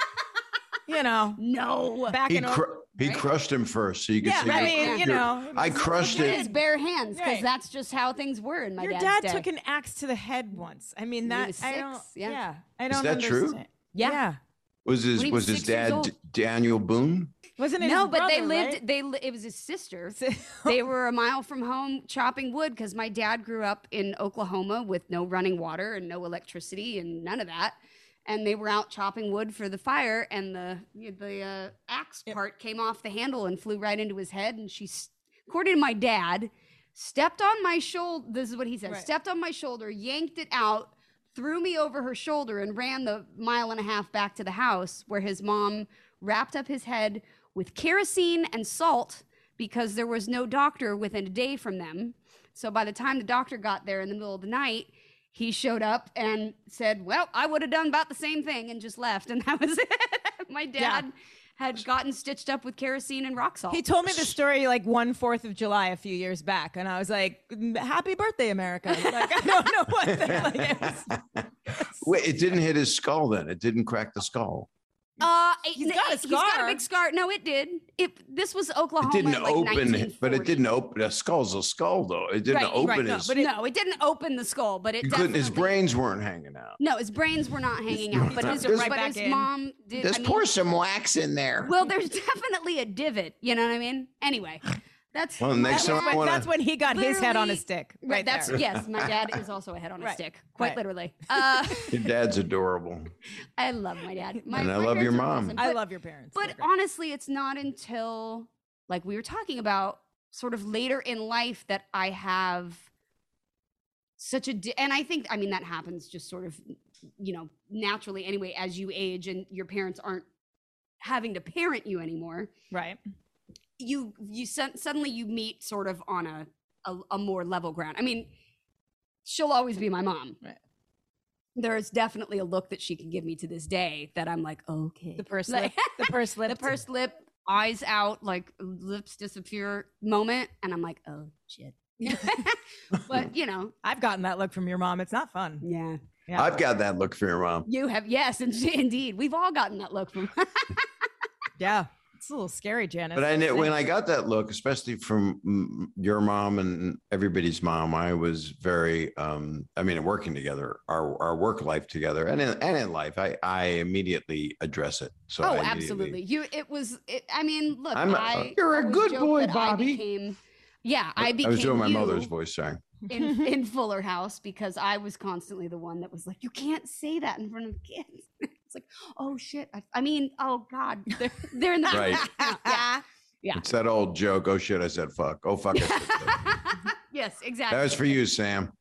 you know, no. back He, in cr- he right? crushed him first, so you could Yeah, see. I your- mean, you your- know. I crushed With it. his bare hands, because Right. that's just how things were in my Your dad's dad day. took an axe to the head once. I mean, When he that was I six, don't. yeah. Yeah. I Is don't. that true? understand. Yeah. Yeah. Was his When he was was his six years dad old. D- Daniel Boone? Wasn't it? No, his but they brother, lived. right? They li- it was his sister. They were a mile from home chopping wood because my dad grew up in Oklahoma with no running water and no electricity and none of that. And they were out chopping wood for the fire, and the the uh, axe part came off the handle and flew right into his head. And she, s- according to my dad, stepped on my shoulder. This is what he said: Right. stepped on my shoulder, yanked it out, threw me over her shoulder, and ran the mile and a half back to the house where his mom wrapped up his head with kerosene and salt because there was no doctor within a day from them. So by the time the doctor got there in the middle of the night, he showed up and said, well, I would have done about the same thing, and just left. And that was it. My dad Yeah. had gotten stitched up with kerosene and rock salt. He told me the story like one Fourth of July a few years back, and I was like, "Happy birthday, America!" Like, I don't know what. The, like, it was, Wait, it didn't hit his skull then. It didn't crack the skull. Uh, He's it- got a He's got a scar. big scar. No, it did. It. This was Oklahoma. It didn't in, like, open it, but it nineteen forty. didn't open. A skull's a skull, though. It didn't Right, open right, no, his. but it- no, it didn't open the skull, but it you couldn't. His definitely- brains weren't hanging out. No, his brains were not hanging out, but his, Just right but back his in. mom did. Let's I mean, pour some wax in there. well, there's definitely a divot. You know what I mean? Anyway, that's Well, next that's, time I when, wanna- that's when he got his head on a Literally- stick. right. Right That's there. yes. My dad is also a head on a Right, stick, quite right. literally. Uh, Your dad's adorable. I love my dad. My, And I my love your parents are mom. awesome, I but- love your parents. But They're great. honestly, it's not until like we were talking about sort of later in life that I have such a di- and I think I mean that happens just sort of you know naturally anyway as you age and your parents aren't having to parent you anymore. right. You you sud- suddenly you meet sort of on a, a a more level ground. I mean, she'll always be my mom. Right. There is definitely a look that she can give me to this day that I'm like, okay. The purse Like- lip. The purse lip. the pursed lip, eyes out, like lips disappear moment, and I'm like, oh shit. But you know, I've gotten that look from your mom. It's not fun. yeah, Yeah. I've got that look for your mom. you have. Yes, and indeed, we've all gotten that look from. Yeah. It's a little scary, Janice. But I know when I got that look, especially from mm, your mom and everybody's mom, I was very, um, I mean, working together, our, our work life together, and in, and in life, I, I immediately address it. So Oh, I immediately- absolutely. You. It was. It, I mean, look. I'm a- I, you're a always good joke boy, that I Bobby. became- yeah, I I became. was doing my you mother's voice, sorry. in in Fuller House because I was constantly the one that was like, you can't say that in front of kids. It's like, oh shit. I, I mean, oh god, they're, they're in the Right. yeah. Yeah. It's that old joke. Oh shit, I said fuck. Oh fuck, I said fuck. Yes, exactly. That was for you, Sam.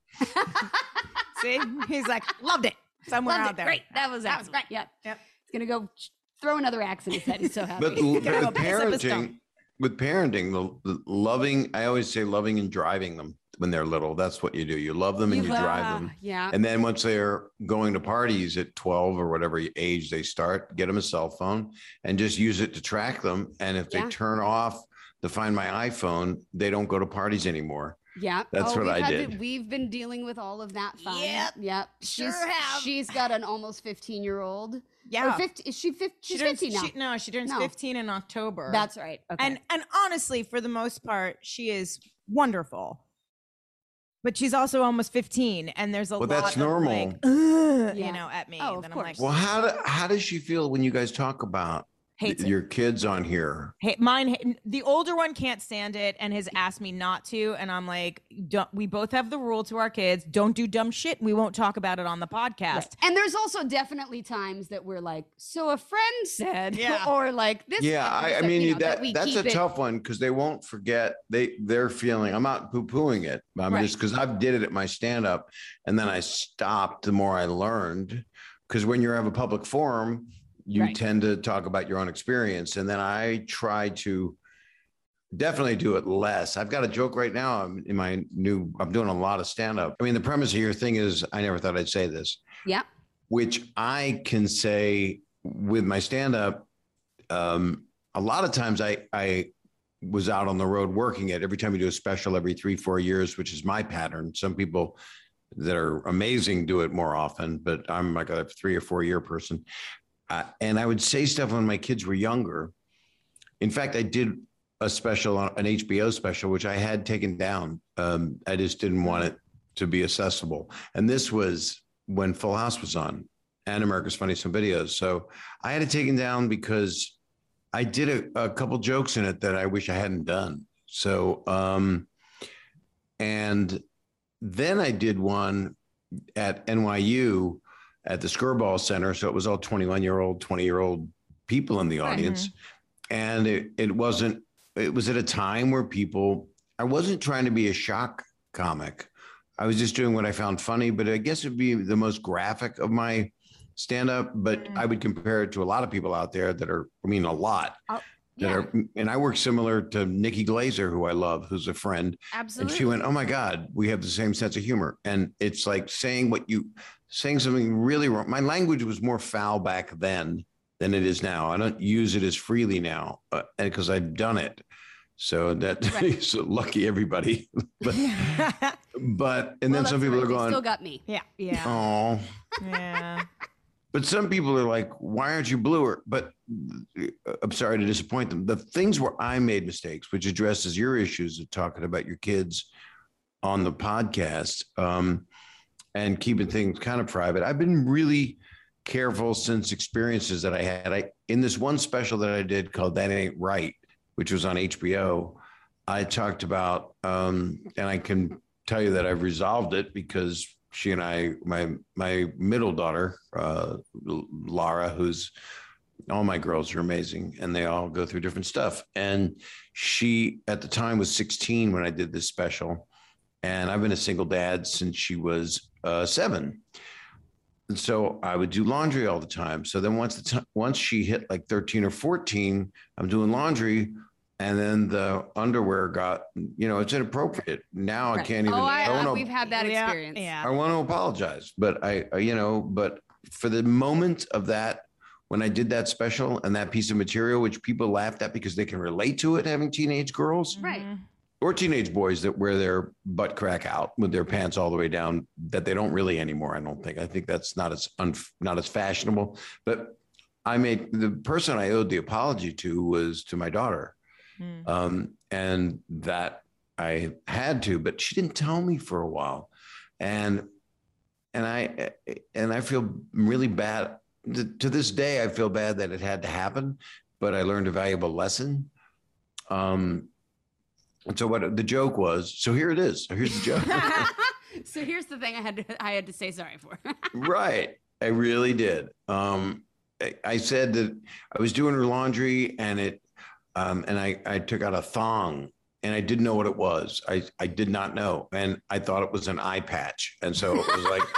See, he's like, loved it somewhere Loved out it. there. Great. That was That was excellent. great. Yep. Yep. It's gonna go throw another axe in his head. He's so happy. But l- Gonna with go piss up his parenting, stomach. with parenting, the, the loving, I always say loving and driving them when they're little. That's what you do. You love them and you You- drive ah, them. Yeah. And then once they're going to parties at twelve or whatever age they start, get them a cell phone and just use it to track them. And if Yeah. they turn off the Find My iPhone, they don't go to parties anymore. Yeah, That's what we've I had did. To, we've been dealing with all of that fun. Yep, Yep. sure she's, have. She's got an almost fifteen year old. Yeah. Or fifty, is she fifty? She She's turns, fifteen now. she- no, she turns No. fifteen in October. That's right. Okay. And and honestly, for the most part, she is wonderful. But she's also almost fifteen, and there's a Well, lot that's of normal. like, "Ugh," Yeah. you know, at me. Oh, of Then I'm course. like, Well, how, do, how does she feel when you guys talk about hates it. your kids on here? Hey, mine, the older one can't stand it and has asked me not to. And I'm like, don't, we both have the rule to our kids: don't do dumb shit. We won't talk about it on the podcast. Right. And there's also definitely times that we're like, so a friend said, Yeah. or like this. Yeah, I, I that, mean you know, that, we that's a keep it- tough one because they won't forget they they're feeling. I'm not poo pooing it. I'm Right. just because I've did it at my stand up, and then I stopped. The more I learned, because when you have a public forum, you Right. tend to talk about your own experience, and then I try to definitely do it less. I've got a joke right now. I'm in my new. I'm doing a lot of stand up. I mean, the premise of your thing is I never thought I'd say this. Yeah. Which I can say with my stand up. Um, a lot of times I, I was out on the road working it every time you do a special every three, four years, which is my pattern. Some people that are amazing do it more often, but I'm like a three or four year person. Uh, and I would say stuff when my kids were younger. In fact, I did a special, an H B O special, which I had taken down. Um, I just didn't want it to be accessible. And this was when Full House was on and America's Funniest Home Videos. So I had it taken down because I did a, a couple jokes in it that I wish I hadn't done. So, um, and then I did one at N Y U at the Skirball Center. So it was all twenty-one year old, twenty year old people in the audience. And it, it wasn't, it was at a time where people, I wasn't trying to be a shock comic. I was just doing what I found funny, but I guess it'd be the most graphic of my stand up, but I would compare it to a lot of people out there that are, I mean, a lot Oh, that yeah, are, and I work similar to Nikki Glazer, who I love, who's a friend. absolutely. And she went, oh my God, we have the same sense of humor. And it's like saying what you, saying something really wrong. My language was more foul back then than it is now. I don't use it as freely now uh, because I've done it. So that Right. is lucky everybody. but, but, and Well, then some that's people right. are They going, still got me. yeah. Yeah. oh, Yeah. but some people are like, why aren't you bluer? But uh, I'm sorry to disappoint them. The things where I made mistakes, which addresses your issues of talking about your kids on the podcast um, and keeping things kind of private. I've been really careful since experiences that I had. I in this one special that I did called That Ain't Right, which was on H B O, I talked about, um, and I can tell you that I've resolved it because she and I, my my middle daughter, uh, Lara, who's, all my girls are amazing and they all go through different stuff. And she at the time was sixteen when I did this special. And I've been a single dad since she was uh, seven. And so I would do laundry all the time. So then once the t- once she hit like thirteen or fourteen, I'm doing laundry. And then the underwear got, you know, it's inappropriate. Now I Right. can't even, Oh, I, I uh, wanna- we've had that Yeah, experience. Yeah. I want to apologize, but I, I, you know, but for the moment of that, when I did that special and that piece of material, which people laughed at because they can relate to it, having teenage girls, Right. Mhm. or teenage boys that wear their butt crack out with their pants all the way down, that they don't really anymore. I don't think. I think that's not as un, not as fashionable. But I made the person I owed the apology to was to my daughter, mm. um, and that I had to, but she didn't tell me for a while, and and I and I feel really bad to, to this day. I feel bad that it had to happen, but I learned a valuable lesson. Um, And so what the joke was, so here it is. Here's the joke. So here's the thing I had to, I had to say sorry for. Right. I really did. Um, I, I said that I was doing her laundry and it, um, and I, I took out a thong and I didn't know what it was. I, I did not know. And I thought it was an eye patch. And so it was like,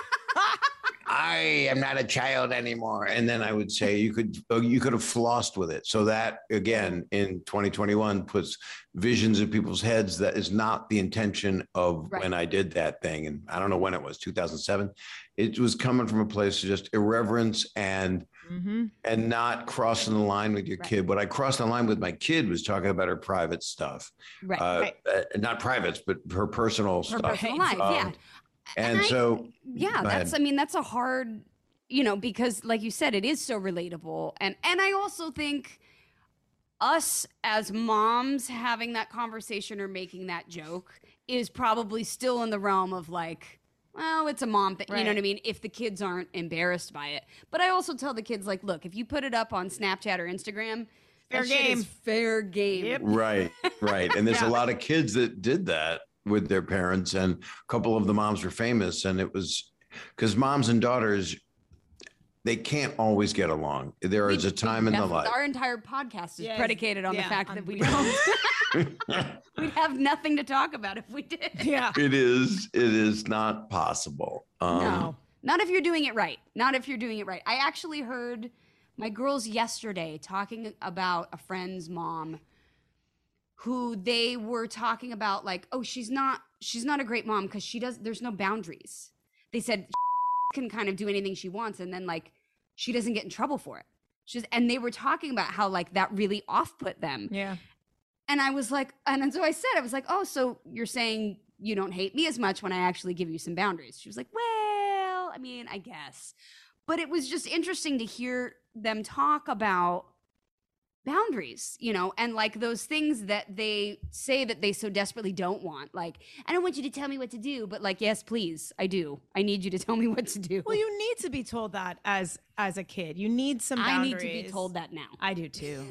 I am not a child anymore. And then I would say you could you could have flossed with it. So that, again, in twenty twenty-one puts visions in people's heads. That is not the intention of right. when I did that thing. And I don't know when it was, two thousand seven. It was coming from a place of just irreverence and mm-hmm. and not crossing the line with your right. kid. What I crossed the line with my kid was talking about her private stuff. Right. Uh, right. Uh, not privates, but her personal her stuff. Her personal life, um, yeah. And, and so, I, yeah, that's, I mean, that's a hard, you know, because like you said, it is so relatable. And, and I also think us as moms having that conversation or making that joke is probably still in the realm of like, well, it's a mom thing, right. you know what I mean? If the kids aren't embarrassed by it. But I also tell the kids like, look, if you put it up on Snapchat or Instagram, fair game. Fair game. Yep. Right, right. And there's yeah. a lot of kids that did that with their parents, and a couple of the moms were famous, and it was because moms and daughters, they can't always get along. There is a time in the life. Our entire podcast is yes. predicated on yeah, the fact on, that we don't. We'd have nothing to talk about if we did. Yeah, it is. It is not possible. Um, no, not if you're doing it right. Not if you're doing it right. I actually heard my girls yesterday talking about a friend's mom who they were talking about like, oh, she's not, she's not a great mom because she does, there's no boundaries. They said she can kind of do anything she wants and then like, she doesn't get in trouble for it. She's, and they were talking about how like that really off-put them. Yeah. And I was like, and then so I said, I was like, oh, so you're saying you don't hate me as much when I actually give you some boundaries. She was like, well, I mean, I guess. But it was just interesting to hear them talk about boundaries, you know, and like those things that they say that they so desperately don't want. Like, I don't want you to tell me what to do, but like, yes, please, I do. I need you to tell me what to do. Well, you need to be told that as as a kid. You need some boundaries. I need to be told that now. I do too.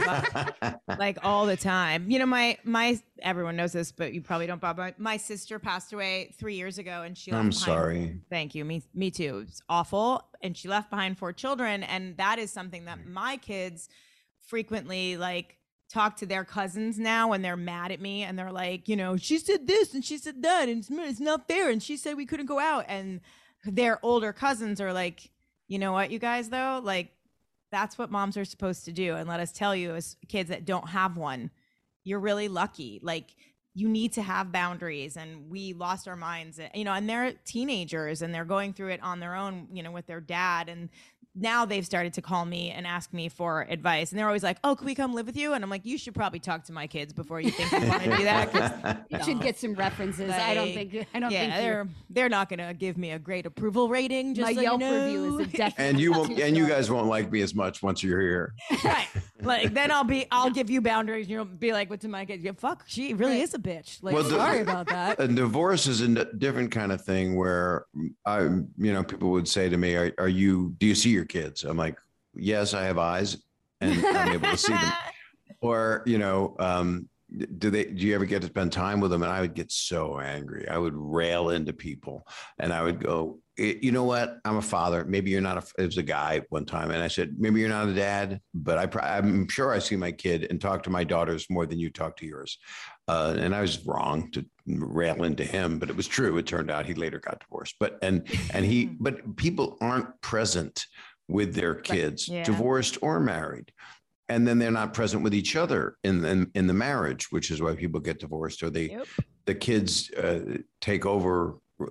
Like all the time. You know, my my everyone knows this, but you probably don't, Bob. My, my sister passed away three years ago, and she. Left I'm behind, sorry. Thank you. Me me too. It's awful, and she left behind four children, and that is something that my kids frequently like talk to their cousins now when they're mad at me and they're like, you know, she said this and she said that and it's, it's not fair and she said we couldn't go out, and their older cousins are like, you know what, you guys, though, like that's what moms are supposed to do. And let us tell you, as kids that don't have one, you're really lucky. Like you need to have boundaries, and we lost our minds, you know, and they're teenagers and they're going through it on their own, you know, with their dad. And now they've started to call me and ask me for advice. And they're always like, oh, can we come live with you? And I'm like, you should probably talk to my kids before you think you want to do that. 'Cause, you no. should get some references. Like, I don't think, I don't yeah, think they're, they're not going to give me a great approval rating. Just my so Yelp you know. review is a definite. And you won't, and you guys won't like me as much once you're here. Right. Like then I'll be, I'll give you boundaries and you'll be like, what to my kids? Yeah, fuck, she really right. is a bitch. Like, well, sorry the, about that. A divorce is a different kind of thing where I, you know, people would say to me, are, are you, do you see your kids? I'm like, yes, I have eyes and I'm able to see them. Or, you know, um, do they, do you ever get to spend time with them? And I would get so angry. I would rail into people and I would go, you know what? I'm a father. Maybe you're not a, it was a guy one time. And I said, maybe you're not a dad, but I, I'm sure I see my kid and talk to my daughters more than you talk to yours. Uh, and I was wrong to rail into him, but it was true. It turned out he later got divorced, but, and, and he, but people aren't present with their kids, yeah. divorced or married. And then they're not present with each other in, in, in the marriage, which is why people get divorced, or they, yep. the kids uh, take over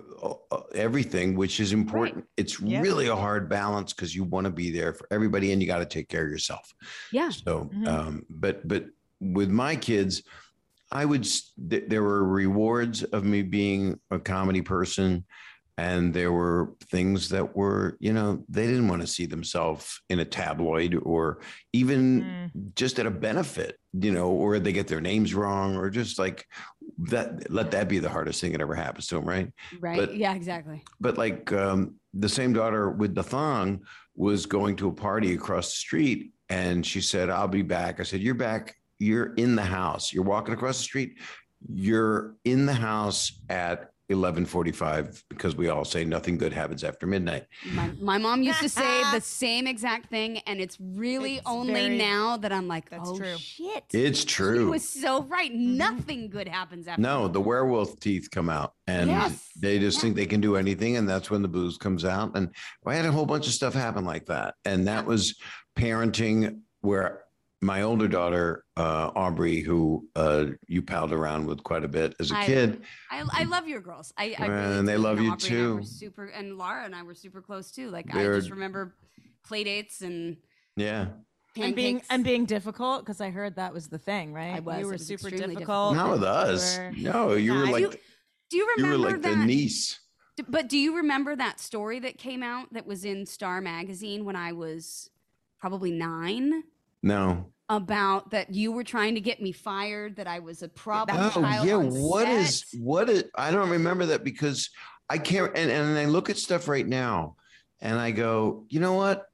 everything, which is important. Right. It's yep. really a hard balance because you want to be there for everybody and you got to take care of yourself. Yeah. So, mm-hmm. um, but, but with my kids, I would, s- th- there were rewards of me being a comedy person. And there were things that were, you know, they didn't want to see themselves in a tabloid or even Mm. just at a benefit, you know, or they get their names wrong or just like that. Let that be the hardest thing that ever happens to them. Right. Right. But- yeah, exactly. But like um, the same daughter with the thong was going to a party across the street and she said, I'll be back. I said, you're back. You're in the house. You're walking across the street. You're in the house at eleven forty-five because we all say nothing good happens after midnight. My, my mom used to say the same exact thing, and it's really It's only very- now that I'm like, That's oh true. shit. It's He true. was so right. Nothing good happens after. No, the werewolf teeth come out and Yes. they just Yeah. think they can do anything. And that's when the booze comes out. And I had a whole bunch of stuff happen like that. And that was parenting where my older daughter, uh, Aubrey, who uh, you palled around with quite a bit as a I- kid. I, I love your girls. I, I really And they do. love you Aubrey and I were too. super, and Laura and I were super close too. Like They're- I just remember play dates and Yeah. And being pancakes. and being difficult because I heard that was the thing, right? I was. You It were was super extremely difficult. Not with us. Were- No, you were Nah, like, you- Do you you remember were like that? the niece. D- But do you remember that story that came out that was in Star Magazine when I was probably nine? No. About that you were trying to get me fired, that I was a problem Oh child. yeah, on what is set. what is I don't remember that because I can't and, and I look at stuff right now and I go, you know what?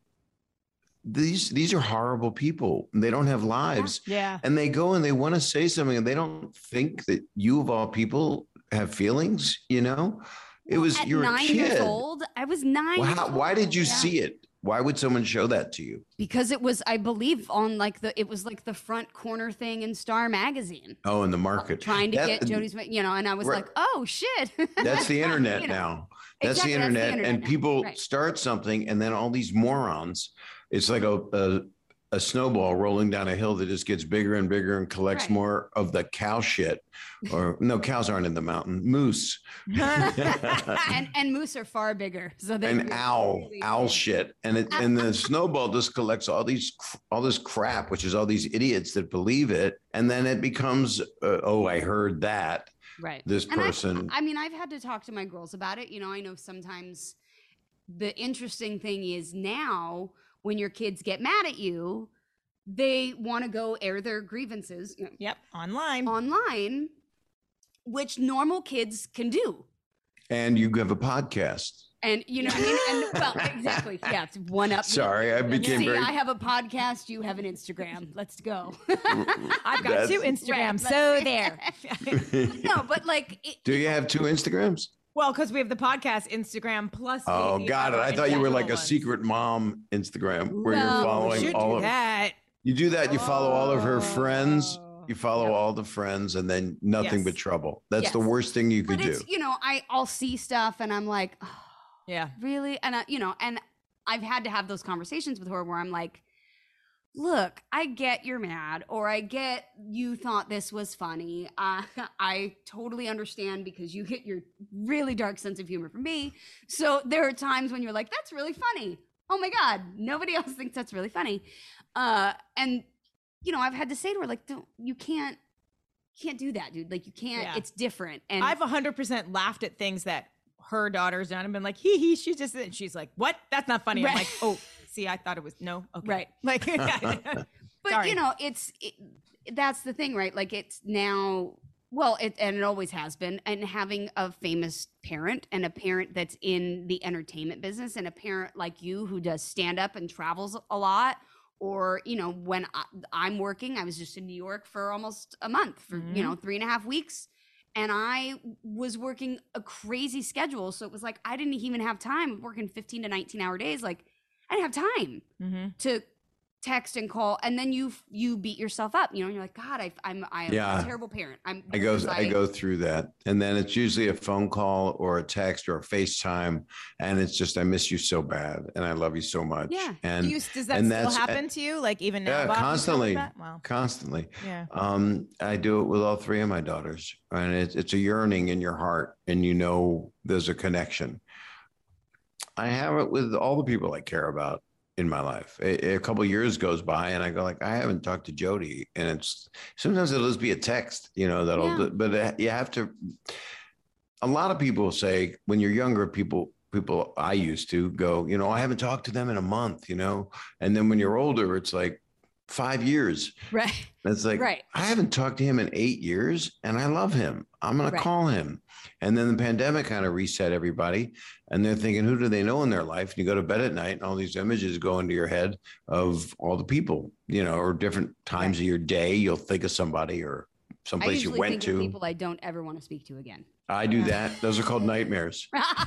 These these are horrible people. They don't have lives. Yeah. And they go and they want to say something and they don't think that you of all people have feelings, you know? It was At you're a nine kid. years old? I was nine. Well, years how, why did you old. Yeah. see it? Why would someone show that to you? Because it was, I believe, on like the it was like the front corner thing in Star Magazine, Oh, in the market. trying to That- get Jody's, you know, and I was Right. like, oh shit. That's the internet You know, now. That's exactly, the internet. and now. people Right. start something and then all these morons, it's like a, a, a snowball rolling down a hill that just gets bigger and bigger and collects Right. more of the cow shit. Or no, cows aren't in the mountain. Moose. and and moose are far bigger, so they and owl, owl shit. And it, and the snowball just collects all these, all this crap, which is all these idiots that believe it. And then it becomes, uh, oh, I heard that. Right. This And I've- person. I mean, I've had to talk to my girls about it. You know, I know sometimes the interesting thing is now when your kids get mad at you, they want to go air their grievances, you know, Yep. Online. online, which normal kids can do. And you have a podcast. And you know what I mean? And well, exactly. Yeah, it's one up. Sorry, I became See, very. I have a podcast, you have an Instagram. Let's go. I've got That's- two Instagrams, Right, so let's- there. no, but like it, Do you have two Instagrams? Well, because we have the podcast Instagram plus. Oh, the got it. other I thought you were like a individual ones. secret mom Instagram where No, you're We following should all do of that. you do that. You follow all of her friends. Oh. You follow Yep. all the friends, and then nothing Yes. but trouble. That's the Yes. worst thing you could but do. it's, you know, I I'll see stuff and I'm like, oh, Yeah. really? And I, you know, and I've had to have those conversations with her where I'm like, look, I get you're mad, or I get you thought this was funny. Uh, I totally understand because you get your really dark sense of humor from me. So there are times when you're like, that's really funny. Oh my God, nobody else thinks that's really funny. Uh, and you know, I've had to say to her, like, don't, you can't, can't do that, dude. Like, you can't. Yeah. It's different. And I've one hundred percent laughed at things that her daughter's done and been like, hee hee, she just, and she's like, what? That's not funny. I'm Right. like, oh, see, I thought it was, no. Okay. Right. Like, But Sorry. you know, it's it, that's the thing, right? Like it's now, well, it and it always has been, and having a famous parent and a parent that's in the entertainment business, and a parent like you who does stand up and travels a lot, or you know, when I, I'm working, I was just in New York for almost a month, for Mhm. you know, three and a half weeks. And I was working a crazy schedule. So it was like, I didn't even have time working fifteen to nineteen hour days. Like I didn't have time hmm to text and call, and then you you beat yourself up, you know, and you're like, God, I, I'm I am Yeah. a terrible parent. I'm I go because I go through that. And then it's usually a phone call or a text or a FaceTime. And it's just I miss you so bad. And I love you so much. Yeah. And Do you, does that and still that's- happen to you? Like even now? Yeah, Bob, you still constantly. like that? Wow. constantly. Yeah. Um, I do it with all three of my daughters. And it's it's a yearning in your heart, and you know there's a connection. I have it with all the people I care about. in my life. A, a couple of years goes by and I go like, I haven't talked to Jody, and it's sometimes it'll just be a text, you know, that'll, Yeah. but uh, you have to, a lot of people say when you're younger, people, people I used to go, you know, I haven't talked to them in a month, you know, and then when you're older, it's like five years. Right. And it's like, Right. I haven't talked to him in eight years and I love him. I'm going Right. to call him. And then the pandemic kind of reset everybody. And they're thinking, who do they know in their life? And you go to bed at night and all these images go into your head of all the people, you know, or different times of your day. You'll think of somebody or I someplace you usually went think to. of people I don't ever want to speak to again. I do that. Those are called nightmares.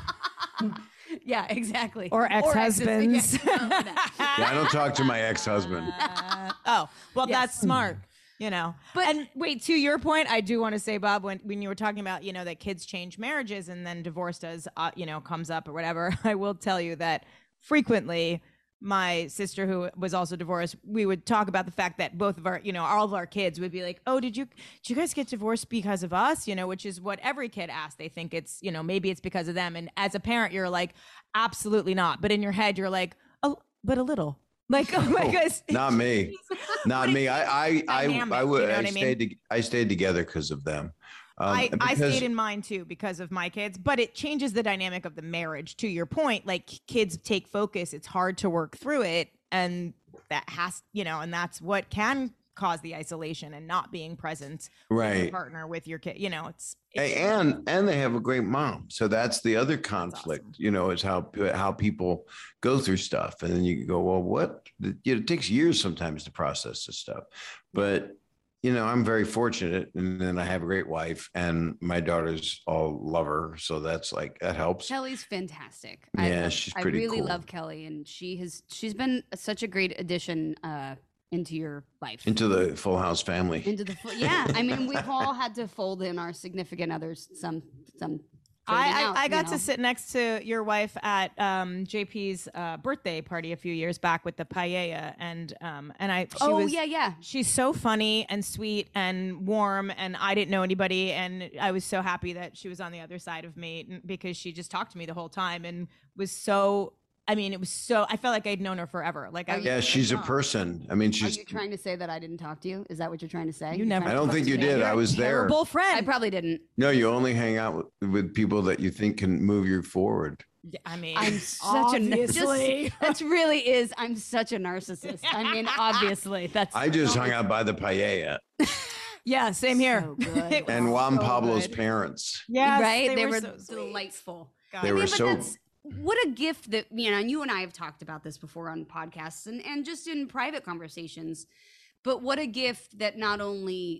Yeah, exactly. Or ex-husbands. exes. Yeah, don't do that. Yeah, I don't talk to my ex-husband. Uh, oh, well, Yes. that's smart. You know, But- and wait, to your point, I do want to say, Bob, when, when you were talking about, you know, that kids change marriages and then divorce does, uh, you know, comes up or whatever, I will tell you that frequently my sister, who was also divorced, we would talk about the fact that both of our, you know, all of our kids would be like, oh, did you, did you guys get divorced because of us? You know, which is what every kid asks. They think it's, you know, maybe it's because of them. And as a parent, you're like, absolutely not. But in your head, you're like, oh, but a little. Like, oh my gosh. Not me. Not me. I I I, Dynamic, I you would know I what I mean? stayed to, I stayed together because of them. Um, I, I because- stayed in mine too because of my kids, but it changes the dynamic of the marriage. To your point, like kids take focus, it's hard to work through it, and that has, you know, and that's what can cause the isolation and not being present with your Right. partner, with your kid. You know, it's, it's A- and and they have a great mom, so that's the other conflict. awesome. You know, is how how people go through stuff, and then you go, well, what? You know, it takes years sometimes to process this stuff, but you know, I'm very fortunate, and then I have a great wife, and my daughters all love her, so that's like that helps. Kelly's fantastic. Yeah, I love, she's I pretty really cool. love Kelly, and she has she's been such a great addition uh, into your life. Into the Full House family. Into the full, yeah. I mean, we've all had to fold in our significant others. Some some. fading I, out, I, I you got know. to sit next to your wife at um, J P's uh, birthday party a few years back with the paella, and um, and I. She Oh was, yeah, yeah. She's so funny and sweet and warm, and I didn't know anybody, and I was so happy that she was on the other side of me n- because she just talked to me the whole time and was so. I mean, it was so. I felt like I'd known her forever. Like I. Yeah, she's a person. I mean, Are she's. you trying to say that I didn't talk to you? Is that what you're trying to say? You You're never trying I to don't talk think to you me? did. You're I a was there. terrible friend. I probably didn't. No, you only hang out with, with people that you think can move you forward. Yeah, I mean, I'm such a obviously. just, that's really is. I'm such a narcissist. I mean, obviously, that's. I just hung out by the paella Yeah, same here. So good. It was and Juan so Pablo's good. parents. Yes, right? They, were, so sweet. delightful. God. They I were mean, but so. that's what a gift that you know. And you and I have talked about this before on podcasts and and just in private conversations. But what a gift that not only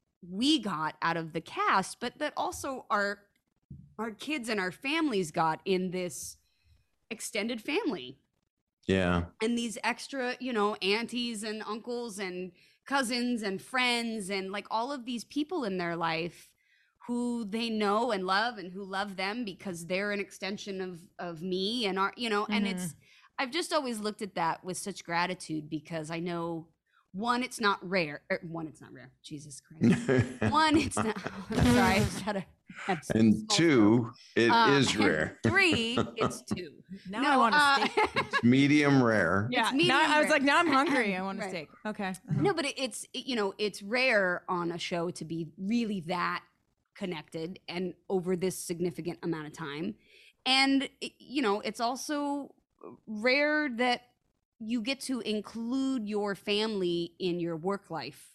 we got out of the cast, but that also our our kids and our families got in this extended family. Yeah. And these extra, you know, aunties and uncles and cousins and friends and like all of these people in their life who they know and love and who love them because they're an extension of of me and our, you know, and it's I've just always looked at that with such gratitude because I know one, it's not rare. Er, one, it's not rare. Jesus Christ. One, it's not. Sorry, I just had a. had a And small two, it Uh, is and rare. Three, it's two. Now I want a uh, steak. It's medium rare. Yeah, medium now, I was rare. like, now I'm hungry. I want a Right. steak. Okay. No, but it, it's it- you know it's rare on a show to be really that connected and over this significant amount of time, and it- you know it's also rare that you get to include your family in your work life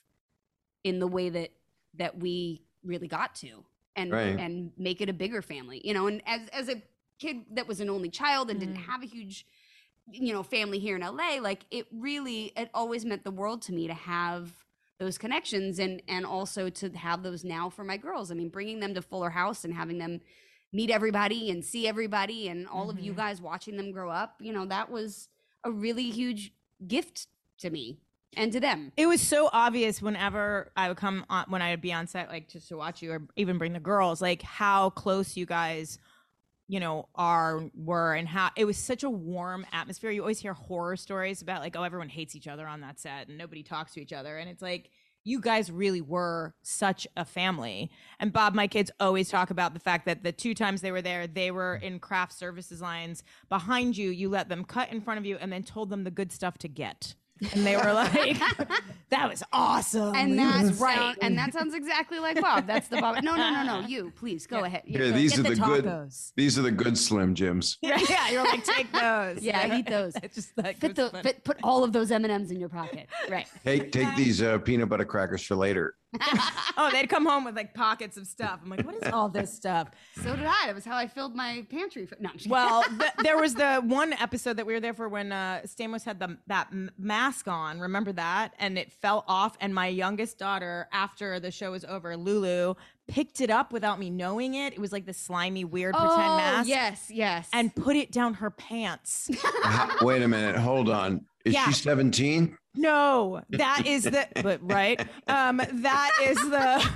in the way that that we really got to, and Right. and make it a bigger family. You know, and as as a kid that was an only child and didn't have a huge you know family here in L A, like it really it always meant the world to me to have those connections and and also to have those now for my girls. I mean, bringing them to Fuller House and having them meet everybody and see everybody and all of you guys watching them grow up, you know, that was a really huge gift to me and to them. It was so obvious whenever I would come on, when I would be on set, like just to watch you or even bring the girls, like how close you guys, you know, are, were, and how it was such a warm atmosphere. You always hear horror stories about like, oh, everyone hates each other on that set and nobody talks to each other. And it's like, you guys really were such a family. And Bob, my kids always talk about the fact that the two times they were there, they were in craft services lines behind you. You let them cut in front of you and then told them the good stuff to get. And they were like, that was awesome. And He that's was right. right. And that sounds exactly like Bob. That's the Bob. No, no, no, no. You, please go ahead. Here, these Get are the the, good. tacos. These are the good Slim Jims. Yeah, yeah, you're like, take those. Yeah, eat those. It's just like, Fit the, fit, put all of those M and M's in your pocket. Right. Take take these uh, peanut butter crackers for later. Oh, they'd come home with like pockets of stuff. I'm like, what is all this stuff? So did I. That was how I filled my pantry. For, no, I'm just Well, th- there was the one episode that we were there for when uh, Stamos had the that m- mask on. Remember that? And it fell off. And my youngest daughter, after the show was over, Lulu, picked it up without me knowing it. It was like the slimy, weird pretend oh, mask. yes, yes. And put it down her pants. How- wait a minute. Hold on. Is Yeah. she seventeen? No, that is the but right. Um, that is the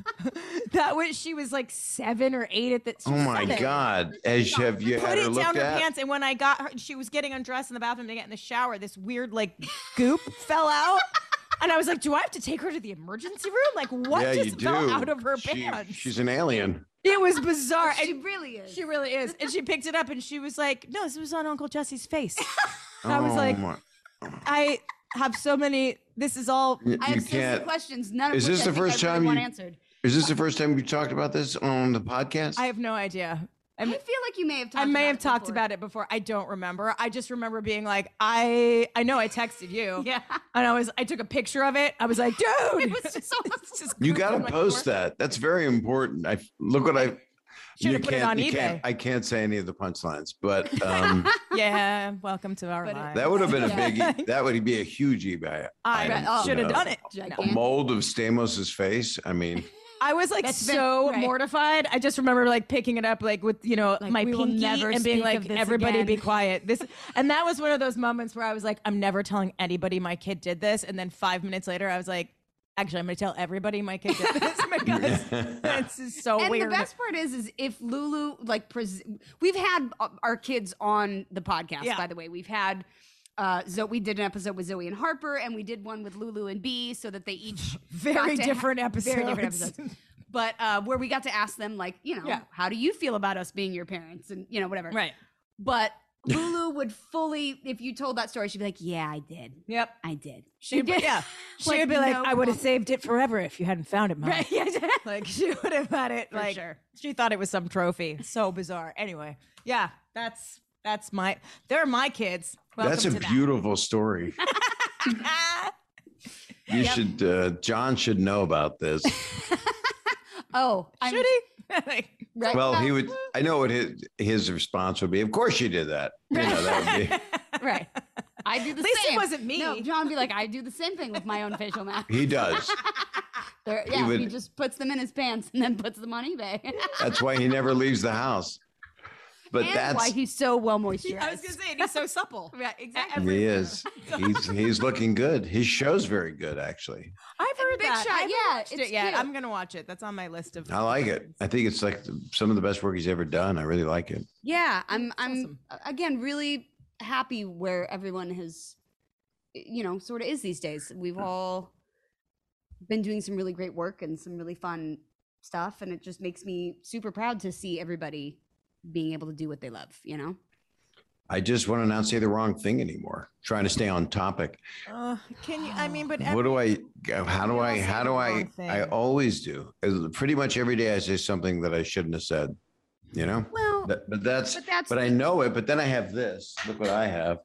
that was she was like seven or eight at the. she Oh was my seven. God. As have you Put had her it down looked her at? pants, and when I got her, she was getting undressed in the bathroom to get in the shower. This weird like goop fell out, and I was like, "Do I have to take her to the emergency room? Like, what yeah, just you do. fell out of her She- pants?" She's an alien. It was bizarre. she and really is. she really is, and she picked it up, and she was like, "No, this was on Uncle Jesse's face." And I was Oh like, my- "I have so many. This is all." You, I have you so many can't. questions. None of Is which this I the think first I really time want you- answered. Is this the first time you talked about this on the podcast? I have no idea. I I'm- feel like you may have talked I may about have it talked before. about it before. I don't remember. I just remember being like, I I know I texted you. Yeah. And I was I took a picture of it. I was like, dude. It was just so It's just You goop got on to my post floor. that. That's very important. I look what I. Should've you put it can't- on you can't- eBay. I can't say any of the punchlines, but um, Yeah, welcome to our But it- lives. that would have been a Yeah. big. That would be a huge eBay. I item, oh, you should have know. done it. Gigantic. A mold of Stamos's face. I mean, I was like That's been- so right. mortified. I just remember like picking it up like with you know Like, my we will pinky never and being speak like, of this everybody again. be quiet. This and that was one of those moments where I was like, I'm never telling anybody my kid did this. And then five minutes later, I was like, actually, I'm going to tell everybody my kid did this because this is so And weird. the best part is, is if Lulu like, pres- we've had uh, our kids on the podcast. Yeah. By the way, we've had. Uh, Zo- we did an episode with Zoe and Harper, and we did one with Lulu and B, so that they each Very got to different ha- Very different episodes. episodes. But uh, where we got to ask them, like, you know, Yeah. how do you feel about us being your parents, and you know, whatever. Right. But Lulu would fully, if you told that story, she'd be like, "Yeah, I did. Yep. I did." She'd be, yeah. She Like, would be like, no I would have problem. saved it forever if you hadn't found it, Mom. Right? Yeah. Like she would have had it. For like sure. she thought it was some trophy. So bizarre. Anyway, yeah, that's that's my. They're my kids. Welcome that's a to that. beautiful story. You should. Uh, John should know about this. Oh, I'm, Should he? Like, Right. Well, he would. I know what his his response would be. Of course, you did that. You know, that would be. Right. I do the At least it same. wasn't me. No, John would be like, I do the same thing with my own facial mask. He does. There, yeah, he, would- just puts them in his pants and then puts them on eBay. That's why he never leaves the house. But and that's why he's so well moisturized. I was gonna say, and he's so supple. Right, exactly. he is. He's he's looking good. His show's very good, actually. I've heard Big that. Shot, I haven't yeah, watched it's it yet. cute. I'm gonna watch it. That's on my list of. I like it. I think it's like the, some of the best work he's ever done. I really like it. Yeah, I'm. I'm awesome. uh, again really happy where everyone has, you know, sort of is these days. We've all been doing some really great work and some really fun stuff, and it just makes me super proud to see everybody being able to do what they love. You know. I just want to not say the wrong thing anymore. Trying to stay on topic. Uh, can you? I mean, but What do I? How do We all I? say How the do I? wrong thing. I always do. Uh, Pretty much every day, I say something that I shouldn't have said. You know. Well, That- but that's. but that's But I know it. But then I have this. Look what I have.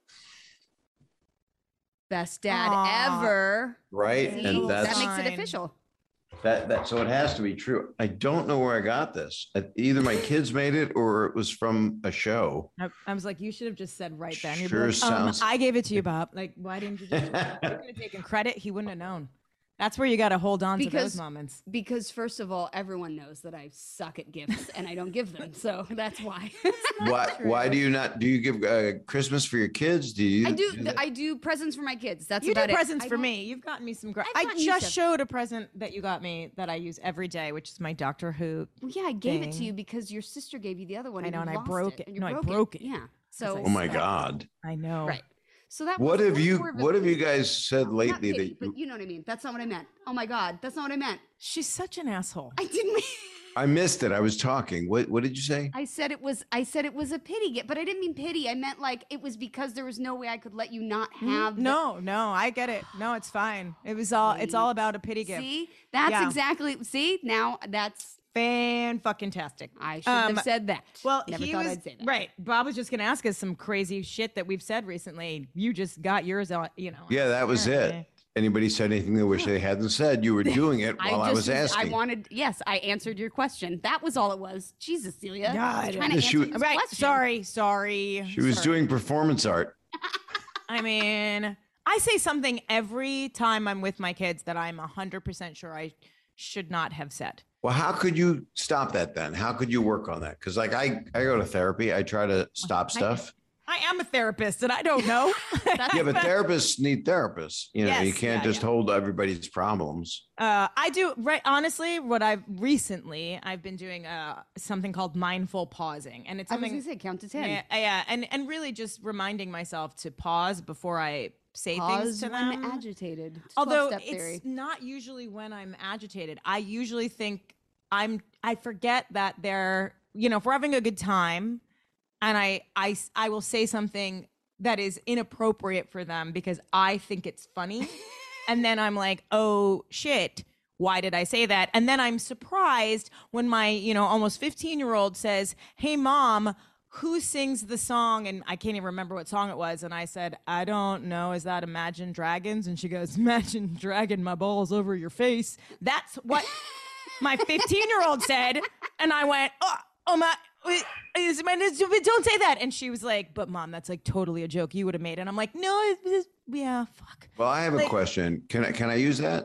best dad Aw. ever. Right, See? and that that's makes it Fine. official. that. That so it has to be true. I don't know where I got this. Uh, Either my kids made it or it was from a show. I, I was like, you should have just said right then. You'd be Sure like, sounds- um, I gave it to you, Bob. Like, why didn't you just? You could have taken credit. He wouldn't have known. That's where you got to hold on to Because- those moments. Because first of all, everyone knows that I suck at gifts and I don't give them, so that's why. Why? Why do you not? Do you give uh, Christmas for your kids? Do you? I do. that? I do presents for my kids. That's You do about it. presents I for don't- me. You've gotten me some great. I've I gotten you just stuff. showed a present that you got me that I use every day, which is my Doctor Who. Well, yeah, I gave it to thing. you because your sister gave you the other one. I know, you and I lost broke it. it. and you No, I broke broke it. Yeah. So like, Oh my Stop. God! I know. right. So that What was have you more of a What have you pity. guys said Not lately pity, that but you, you know what I mean. That's not what I meant. Oh my God, that's not what I meant. She's such an asshole. I didn't mean. I missed it? I was talking. What What did you say? I said it was. I said it was a pity gift, but I didn't mean pity. I meant like it was because there was no way I could let you not have. the- No, no, I get it. No, it's fine. It was all. It's all about a pity gift. See, that's Yeah. exactly. See, now that's. Fan fucking tastic. I should Um, have said that. Well, never he thought was I'd say that. right. Bob was just going to ask us some crazy shit that we've said recently. You just got yours on. You know. Yeah, that was it. Anybody said anything they wish they hadn't said? You were doing it while I, just was asking. I wanted. Yes, I answered your question. That was all it was. Jesus, Celia. God. I was trying to Yeah, answer she was- your Right. question. Sorry. Sorry. She was sorry. doing performance art. I mean, I say something every time I'm with my kids that I'm one hundred percent sure I should not have said. Well, how could you stop that then? How could you work on that? Because like I, I go to therapy. I try to stop stuff. I am a therapist and I don't know. Yeah, but therapists need therapists. You know, Yes, you can't yeah, just yeah. hold everybody's problems. Uh, I do right. Honestly, what I've recently I've been doing uh, something called mindful pausing, and it's I was something. gonna say count to ten. Yeah, yeah, and and really just reminding myself to pause before I say things Pause to when them. agitated. It's Although twelve-step it's theory. not usually when I'm agitated. I usually think I'm. I forget that they're. You know, if we're having a good time, and I I I will say something that is inappropriate for them because I think it's funny. And then I'm like, oh shit, why did I say that? And then I'm surprised when my, you know, almost fifteen year old says, hey mom, who sings the song? And I can't even remember what song it was. And I said, I don't know. Is that Imagine Dragons? And she goes, Imagine Dragon my balls over your face. That's what my fifteen year old said. And I went, oh, oh my. Is my, don't say that. And she was like, but mom, that's like totally a joke you would have made. And I'm like, no, it's, it's, yeah, fuck. Well, I have a Like- question. Can I can I use that?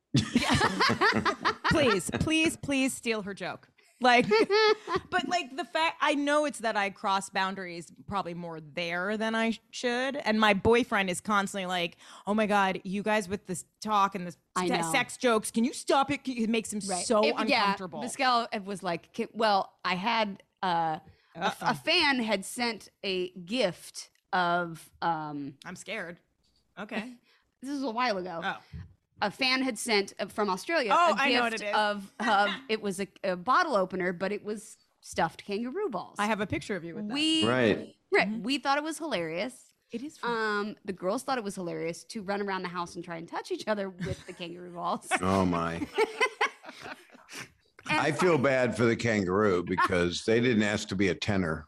Please, please, please steal her joke. Like, but like the fact, I know it's that I cross boundaries probably more there than I should. And my boyfriend is constantly like, oh my God, you guys with this talk and this I se- know. sex jokes, can you stop it? It makes him so It- uncomfortable. Yeah, Pascal was like, "Ki- well, I had uh, a, f- a fan had sent a gift of um, I'm scared. Okay. this was a while ago. Oh. A fan had sent uh, from Australia Oh, a gift I know what it is. of of it was a, a bottle opener, but it was stuffed kangaroo balls. I have a picture of you with that. we Right. right, we thought it was hilarious. It is fun. Um, the girls thought it was hilarious to run around the house and try and touch each other with the kangaroo balls. Oh my. I feel bad for the kangaroo because they didn't ask to be a tenor.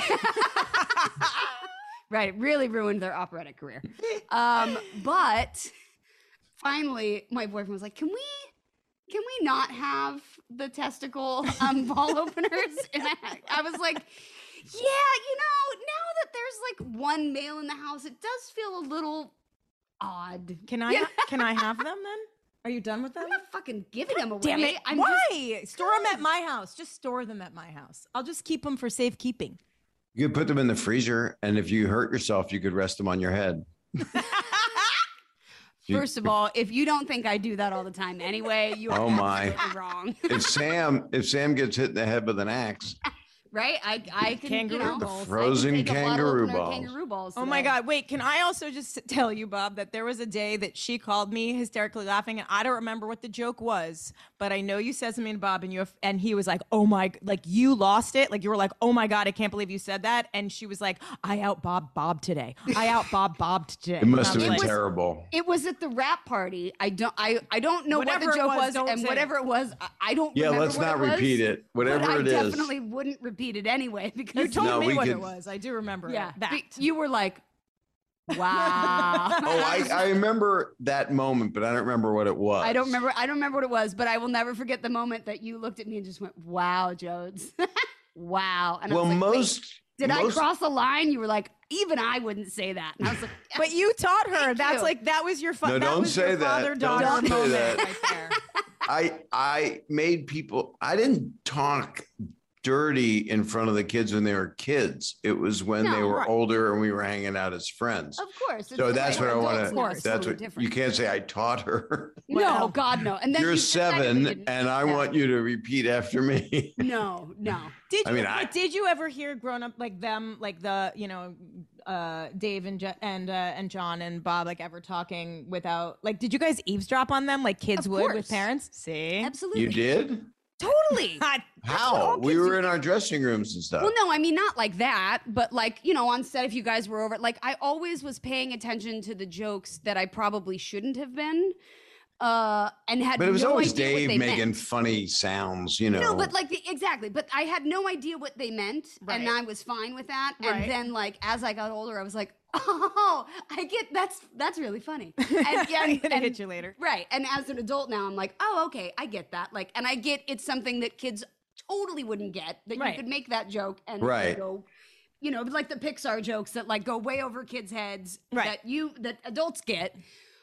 Right, it really ruined their operatic career. Um, but finally, my boyfriend was like, "Can we, can we not have the testicle um, ball openers?" And I, I was like, "Yeah, you know, now that there's like one male in the house, it does feel a little odd." Can I Yeah. can I have them then? Are you done with them? I'm not fucking giving them away. Damn it! I'm Why? Just, store them at my house. Just store them at my house. I'll just keep them for safekeeping. You could put them in the freezer, and if you hurt yourself, you could rest them on your head. You- First of all, if you don't think I do that all the time anyway, you are Oh, my. absolutely wrong. If Sam, if Sam gets hit in the head with an axe, Right? I I can Kangaroo you know, balls. I can Frozen take a bottle kangaroo opener of balls. Kangaroo balls. Oh my today. God. Wait, can I also just tell you, Bob, that there was a day that she called me hysterically laughing and I don't remember what the joke was, but I know you said something to Bob and you have, and he was like, oh my, like you lost it. Like you were like, oh my God, I can't believe you said that. And she was like, I out Bob Bob today. I out Bob Bob today. it must have And I been was like, terrible. It was at the rap party. I don't I I don't know Whatever what it the joke was, was, don't and say whatever it was, I, I don't Yeah, remember let's what not it was, repeat it. Whatever but it is. I definitely wouldn't repeat it anyway because You told No, me we what could- it was. I do remember yeah, that. be- you were like, wow. Oh, I, I remember that moment, but I don't remember what it was. I don't remember. I don't remember what it was, but I will never forget the moment that you looked at me and just went, "Wow, Jodes, wow." And I Well, was like, "Wait, most. did most, I cross the line?" You were like, "Even I wouldn't say that." And I was like, But you taught her. Thank That's you. like, that was your, fa- No, that don't was say your that. father-daughter Don't say moment that. right there. I I made people. I didn't talk dirty in front of the kids when they were kids. It was when they No, were right. older and we were hanging out as friends. "Of course." it's So the that's way what I we're want adults now, to. it's That's totally what different. you can't say. I taught her. No, Well, God, no. And then You're you said that and you seven, didn't. and I Yeah. want you to repeat after me. No, no. Did I you? mean, I- but did you ever hear grown up like them, like the you know, uh, Dave and Je- and uh, and John and Bob like ever talking without like? Did you guys eavesdrop on them like kids Of would course. with parents? See, Absolutely. You did? Totally. How? We were in our dressing rooms and stuff. Well, no, I mean, not like that, but like, you know, on set, if you guys were over, like, I always was paying attention to the jokes that I probably shouldn't have been. Uh, and had But it was no always idea what Dave they making meant. funny sounds, you know. No, but like the, exactly. But I had no idea what they meant, and Right. I was fine with that. Right. And then, like as I got older, I was like, "Oh, I get that's that's really funny." And, yeah, I'm gonna and- hit you later. Right. And as an adult now, I'm like, "Oh, okay, I get that." Like, and I get it's something that kids totally wouldn't get. That Right. you could make that joke and Right. go, you know, like the Pixar jokes that like go way over kids' heads Right. that you that adults get.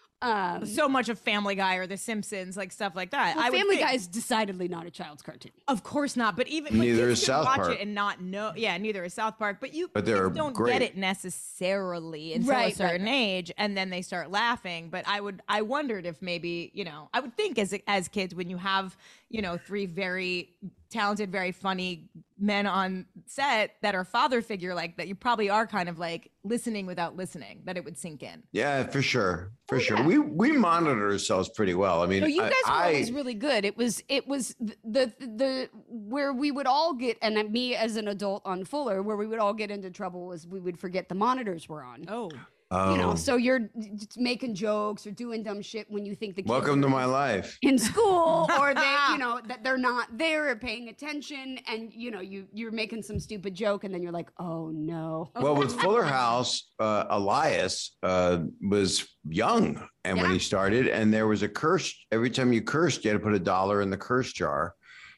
Um, So much of Family Guy or The Simpsons, like stuff like that. well, I would Family think- Guy is decidedly not a child's cartoon. Of course not, but even but Neither kids is can South watch Park. it and not know. Yeah, neither is South Park. But you, But they're kids don't great. get it necessarily until Right, a right, certain right. age, and then they start laughing. But I would, I wondered if maybe you know, I would think as as kids when you have you know three very talented, very funny men on set that are father figure like that, you probably are kind of like listening without listening. That it would sink in. Yeah, for sure, for Oh, sure. yeah. We we monitor ourselves pretty well. I mean, No, you I- guys were I, always really good. It was it was the, the the where we would all get, and me as an adult on Fuller, where we would all get into trouble was we would forget the monitors were on. Oh, oh, You know, so you're just making jokes or doing dumb shit when you think the kids welcome to are my life. in school, or they, you know, that they're not there or paying attention, and you know, you you're making some stupid joke, and then you're like, oh no. Well, with Fuller House, uh, Elias uh, was young, and when Yeah. he started, and there was a curse. Every time you cursed, you had to put a dollar in the curse jar.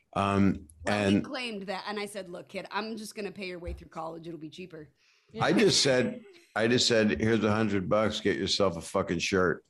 Um, Well, he and claimed that, and I said, look, kid, I'm just gonna pay your way through college. It'll be cheaper. I just said, I just said, here's a hundred bucks. Get yourself a fucking shirt.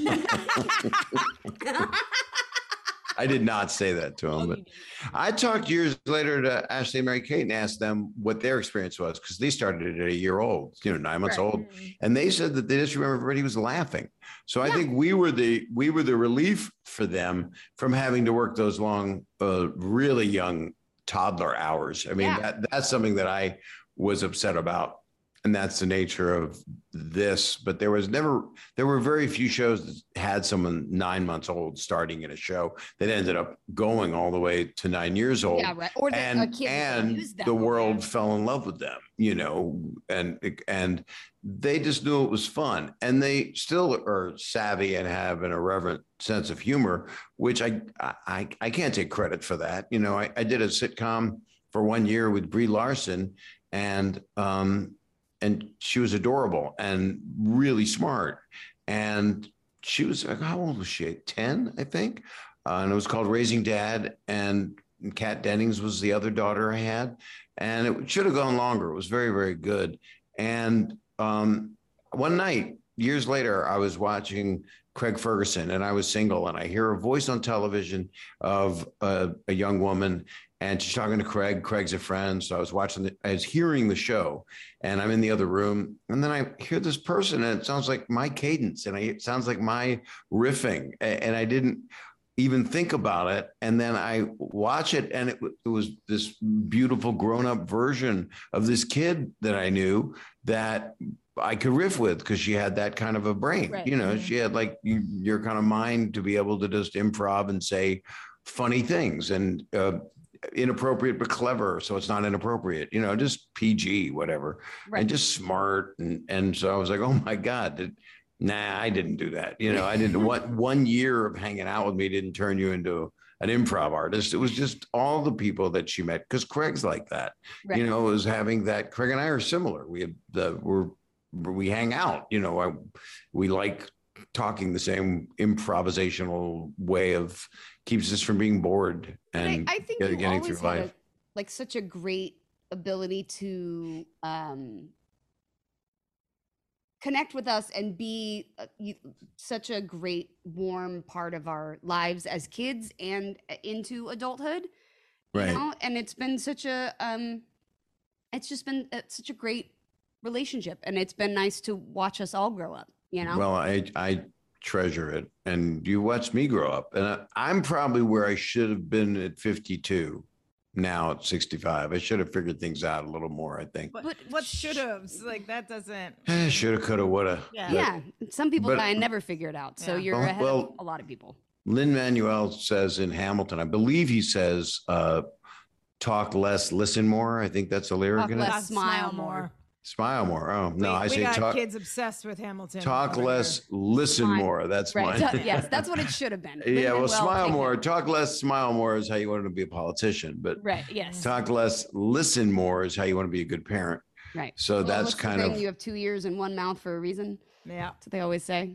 I did not say that to him, but I talked years later to Ashley and Mary Kate and asked them what their experience was because they started it at a year old, you know, nine months Right. old, and they said that they just remember everybody was laughing. So I Yeah. think we were the we were the relief for them from having to work those long, uh, really young toddler hours. I mean, Yeah. that that's something that I was upset about. And that's the nature of this. But there was never, there were very few shows that had someone nine months old starting in a show that ended up going all the way to nine years old. Yeah, right. Or that a And, kid and used them the or world whatever. fell in love with them, you know, and, and they just knew it was fun. And they still are savvy and have an irreverent sense of humor, which I, I, I can't take credit for that. You know, I, I did a sitcom for one year with Brie Larson, and, um, and she was adorable and really smart. And she was like, how old was she? ten, I think. Uh, and it was called Raising Dad. And Kat Dennings was the other daughter I had. And it should have gone longer. It was very, very good. And um, one night, years later, I was watching Craig Ferguson, and I was single, and I hear a voice on television of a, a young woman, and she's talking to Craig. Craig's a friend. So I was watching, the, I was hearing the show, and I'm in the other room. And then I hear this person, and it sounds like my cadence, and I, it sounds like my riffing. A- And I didn't even think about it. And then I watch it, and it, w- it was this beautiful grown up version of this kid that I knew that I could riff with because she had that kind of a brain. Right. You know, she had like you, your kind of mind to be able to just improv and say funny things, and uh, inappropriate but clever, so it's not inappropriate. You know, just P G, whatever, Right. and just smart. And and so I was like, oh my god, did, nah, I didn't do that. You know, I didn't. What one year of hanging out with me didn't turn you into an improv artist. It was just all the people that she met, because Craig's like that. Right. You know, was having that. Craig and I are similar. We have the we're we hang out. You know, I, we like talking the same improvisational way of keeps us from being bored But I, and I think get- you getting always through had a, life. like such a great ability to um, connect with us and be uh, you, such a great warm part of our lives as kids and uh, into adulthood. You Right. know? And it's been such a um, it's just been uh, such a great relationship, and it's been nice to watch us all grow up. You know. Well, I I treasure it, and you watched me grow up, and I, I'm probably where I should have been at fifty-two. now at sixty-five. I should have figured things out a little more, I think. But what should have? Like that doesn't. Shoulda, coulda, woulda. Yeah. Yeah, some people but- die and never figure it out. So Yeah. you're Well- ahead well- of a lot of people. Lin-Manuel says in Hamilton, I believe he says, uh, talk less, listen more. I think that's a lyric Talk in less, it. smile more. Smile more. Oh, no, we, I we say got talk, kids obsessed with Hamilton. talk over less, listen Smile. more. That's Right. mine. So- yes, that's what it should have been. Yeah, well, Lin-Manuel smile picked more. it. Talk less, smile more is how you want to be a politician. But Right. Yes. talk less, listen more is how you want to be a good parent. Right. So Well, that's what's the kind thing? of You have two ears and one mouth for a reason. here. Yeah. That's what they always say.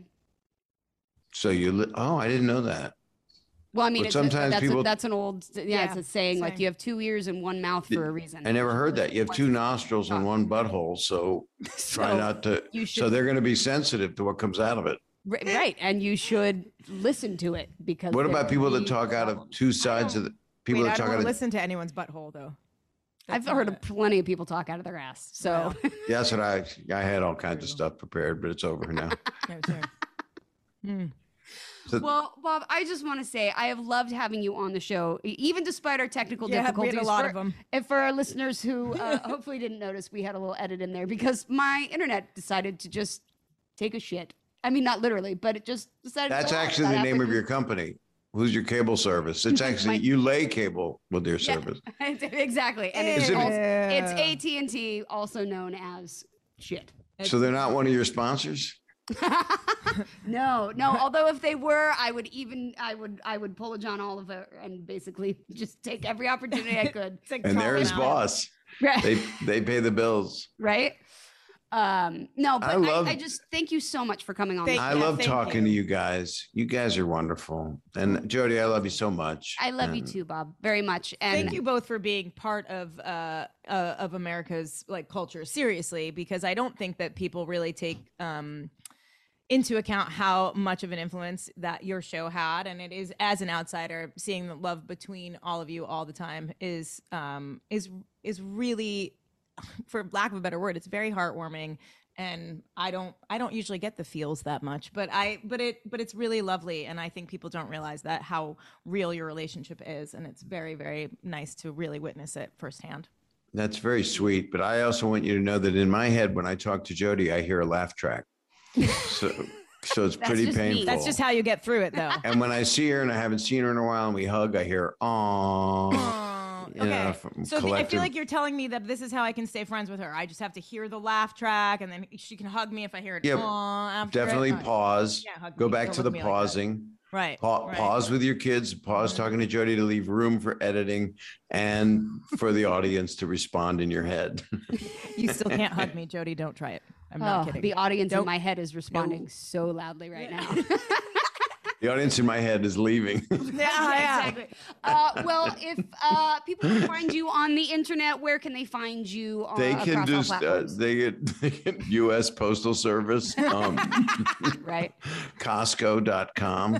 so you. Li- oh, I didn't know that. Well, I mean, But it's a- sometimes that's, people- a, that's an old, yeah, Yeah, it's a saying, like saying. you have two ears and one mouth for a reason. I never heard that. You have two nostrils and one butthole, so try So not to. you So should- they're going to be sensitive to what comes out of it. Ri- Right. And you should listen to it because. What there about people could that be talk out of problems. two sides of the people Wait, that I talk don't out want of? to listen to anyone's butthole though. I've That's heard not of plenty of people talk out of their ass. So Yeah, that's what I. I had all kinds of stuff prepared, but it's over now. it. No, sorry. Hmm. So- Well, Bob, I just want to say I have loved having you on the show, e- even despite our technical Yeah, we difficulties. had a lot for, of 'em. And for our listeners who uh, hopefully didn't notice, we had a little edit in there because my internet decided to just take a shit. I mean, not literally, but it just decided. That's to go off. actually That the name of happened. your company. Who's your cable service? It's actually My- you lay cable with your Yeah, service. exactly, and it's Is it- also, it's Ew. A T and T, also known as shit. So they're not one of your sponsors. No, no. Although if they were, I would even I would I would pull a John Oliver and basically just take every opportunity I could. It's like And they're calling his out. boss. Right. They they pay the bills. right? Um, no, but I I, love- I, just thank you so much for coming on. Thank the I show. Yeah, love thank talking to you. you guys. You guys are wonderful. And Jody, I love you so much. I love you And too, Bob, very much. And Thank you both for being part of uh, uh, of America's like culture seriously, because I don't think that people really take um, into account how much of an influence that your show had, and it is as an outsider seeing the love between all of you all the time is um, is is really, for lack of a better word, it's very heartwarming. And I don't, I don't usually get the feels that much, but I, but it, but it's really lovely, and I think people don't realize that how real your relationship is, and it's very, very nice to really witness it firsthand. That's very sweet. But I also want you to know that in my head, when I talk to Jody, I hear a laugh track. So, so it's That's pretty just me. painful. That's just how you get through it, though. And when I see her and I haven't seen her in a while and we hug, I hear, "Aww." Aw, You know, okay, from so the, I collective- feel like you're telling me that this is how I can stay friends with her. I just have to hear the laugh track, and then she can hug me if I hear it. Yeah, Aw, after it. Definitely All right. pause. Yeah, hug Go me. back Don't to look the at me like that. pausing. Right. Pa- right. Pause with your kids. Pause talking to Jody to leave room for editing and for the audience to respond in your head. You still can't hug me, Jody. Don't try it. I'm not oh, kidding. the audience in Nope. my head is responding so loudly right now. The audience in my head is leaving. yeah, yeah. exactly. Uh, well, if uh, people can find you on the internet, where can they find you? Uh, They can across all just uh, platforms? they get, they get U S Postal Service, um, right. Costco dot com.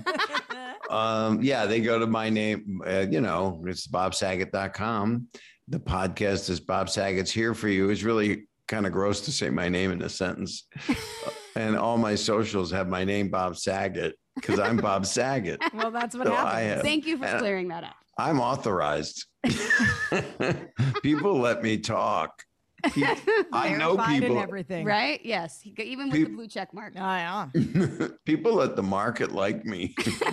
Um, yeah, they go to my name. Uh, you know, it's bob saget dot com. The podcast is Bob Saget's Here for You. It's really kind of gross to say my name in a sentence. And all my socials have my name, Bob Saget, because I'm Bob Saget. Well, that's what So happens. I have- Thank you for and clearing that up. I'm authorized. People let me talk. Pe- I know Verified and people. everything. Right? Yes. He- Even with Peop- the blue check mark. Oh, yeah. People at the market like me.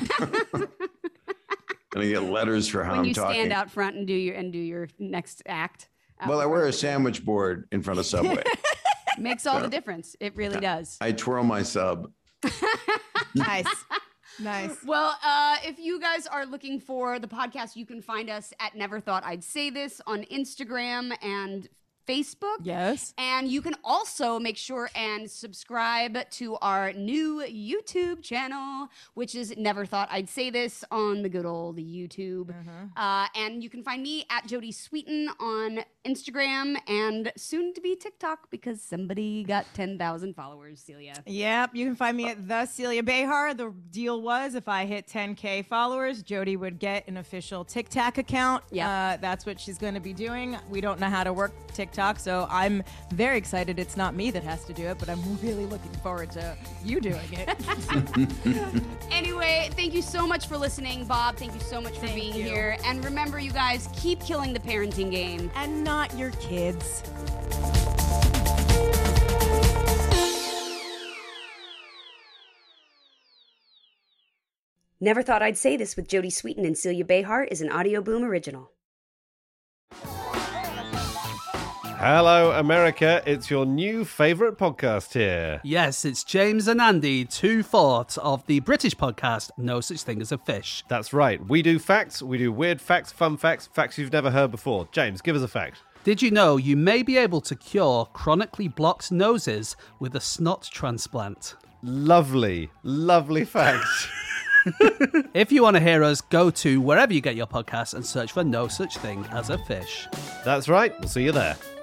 And I get letters for how When I'm you talking. stand out front and do your and do your next act. out Well, I front. wear a sandwich board in front of Subway. Makes all the difference. It really does. I twirl my sub. Nice. Nice. Well, uh, if you guys are looking for the podcast, you can find us at Never Thought I'd Say This on Instagram and Facebook. Yes. And you can also make sure and subscribe to our new YouTube channel, which is Never Thought I'd Say This on the good old YouTube. Uh, and you can find me at Jody Sweeten on Instagram and soon to be TikTok because somebody got ten thousand followers, Celia. Yep, you can find me at the Celia Behar. The deal was if I hit ten K followers, Jody would get an official TikTok account. Yep. Uh, that's what she's going to be doing. We don't know how to work TikTok TikTok. So I'm very excited it's not me that has to do it, but I'm really looking forward to you doing it. Anyway, thank you so much for listening, Bob. Thank you so much for Thank being you. here. And remember, you guys, keep killing the parenting game. And not your kids. Never Thought I'd Say This with Jodie Sweetin and Celia Behar is an Audio Boom original. Hello, America. It's your new favourite podcast here. Yes, it's James and Andy, two-fourths of the British podcast No Such Thing as a Fish. That's right. We do facts. We do weird facts, fun facts, facts you've never heard before. James, give us a fact. Did you know you may be able to cure chronically blocked noses with a snot transplant? Lovely, lovely fact. If you want to hear us, go to wherever you get your podcasts and search for No Such Thing as a Fish. That's right. We'll see you there.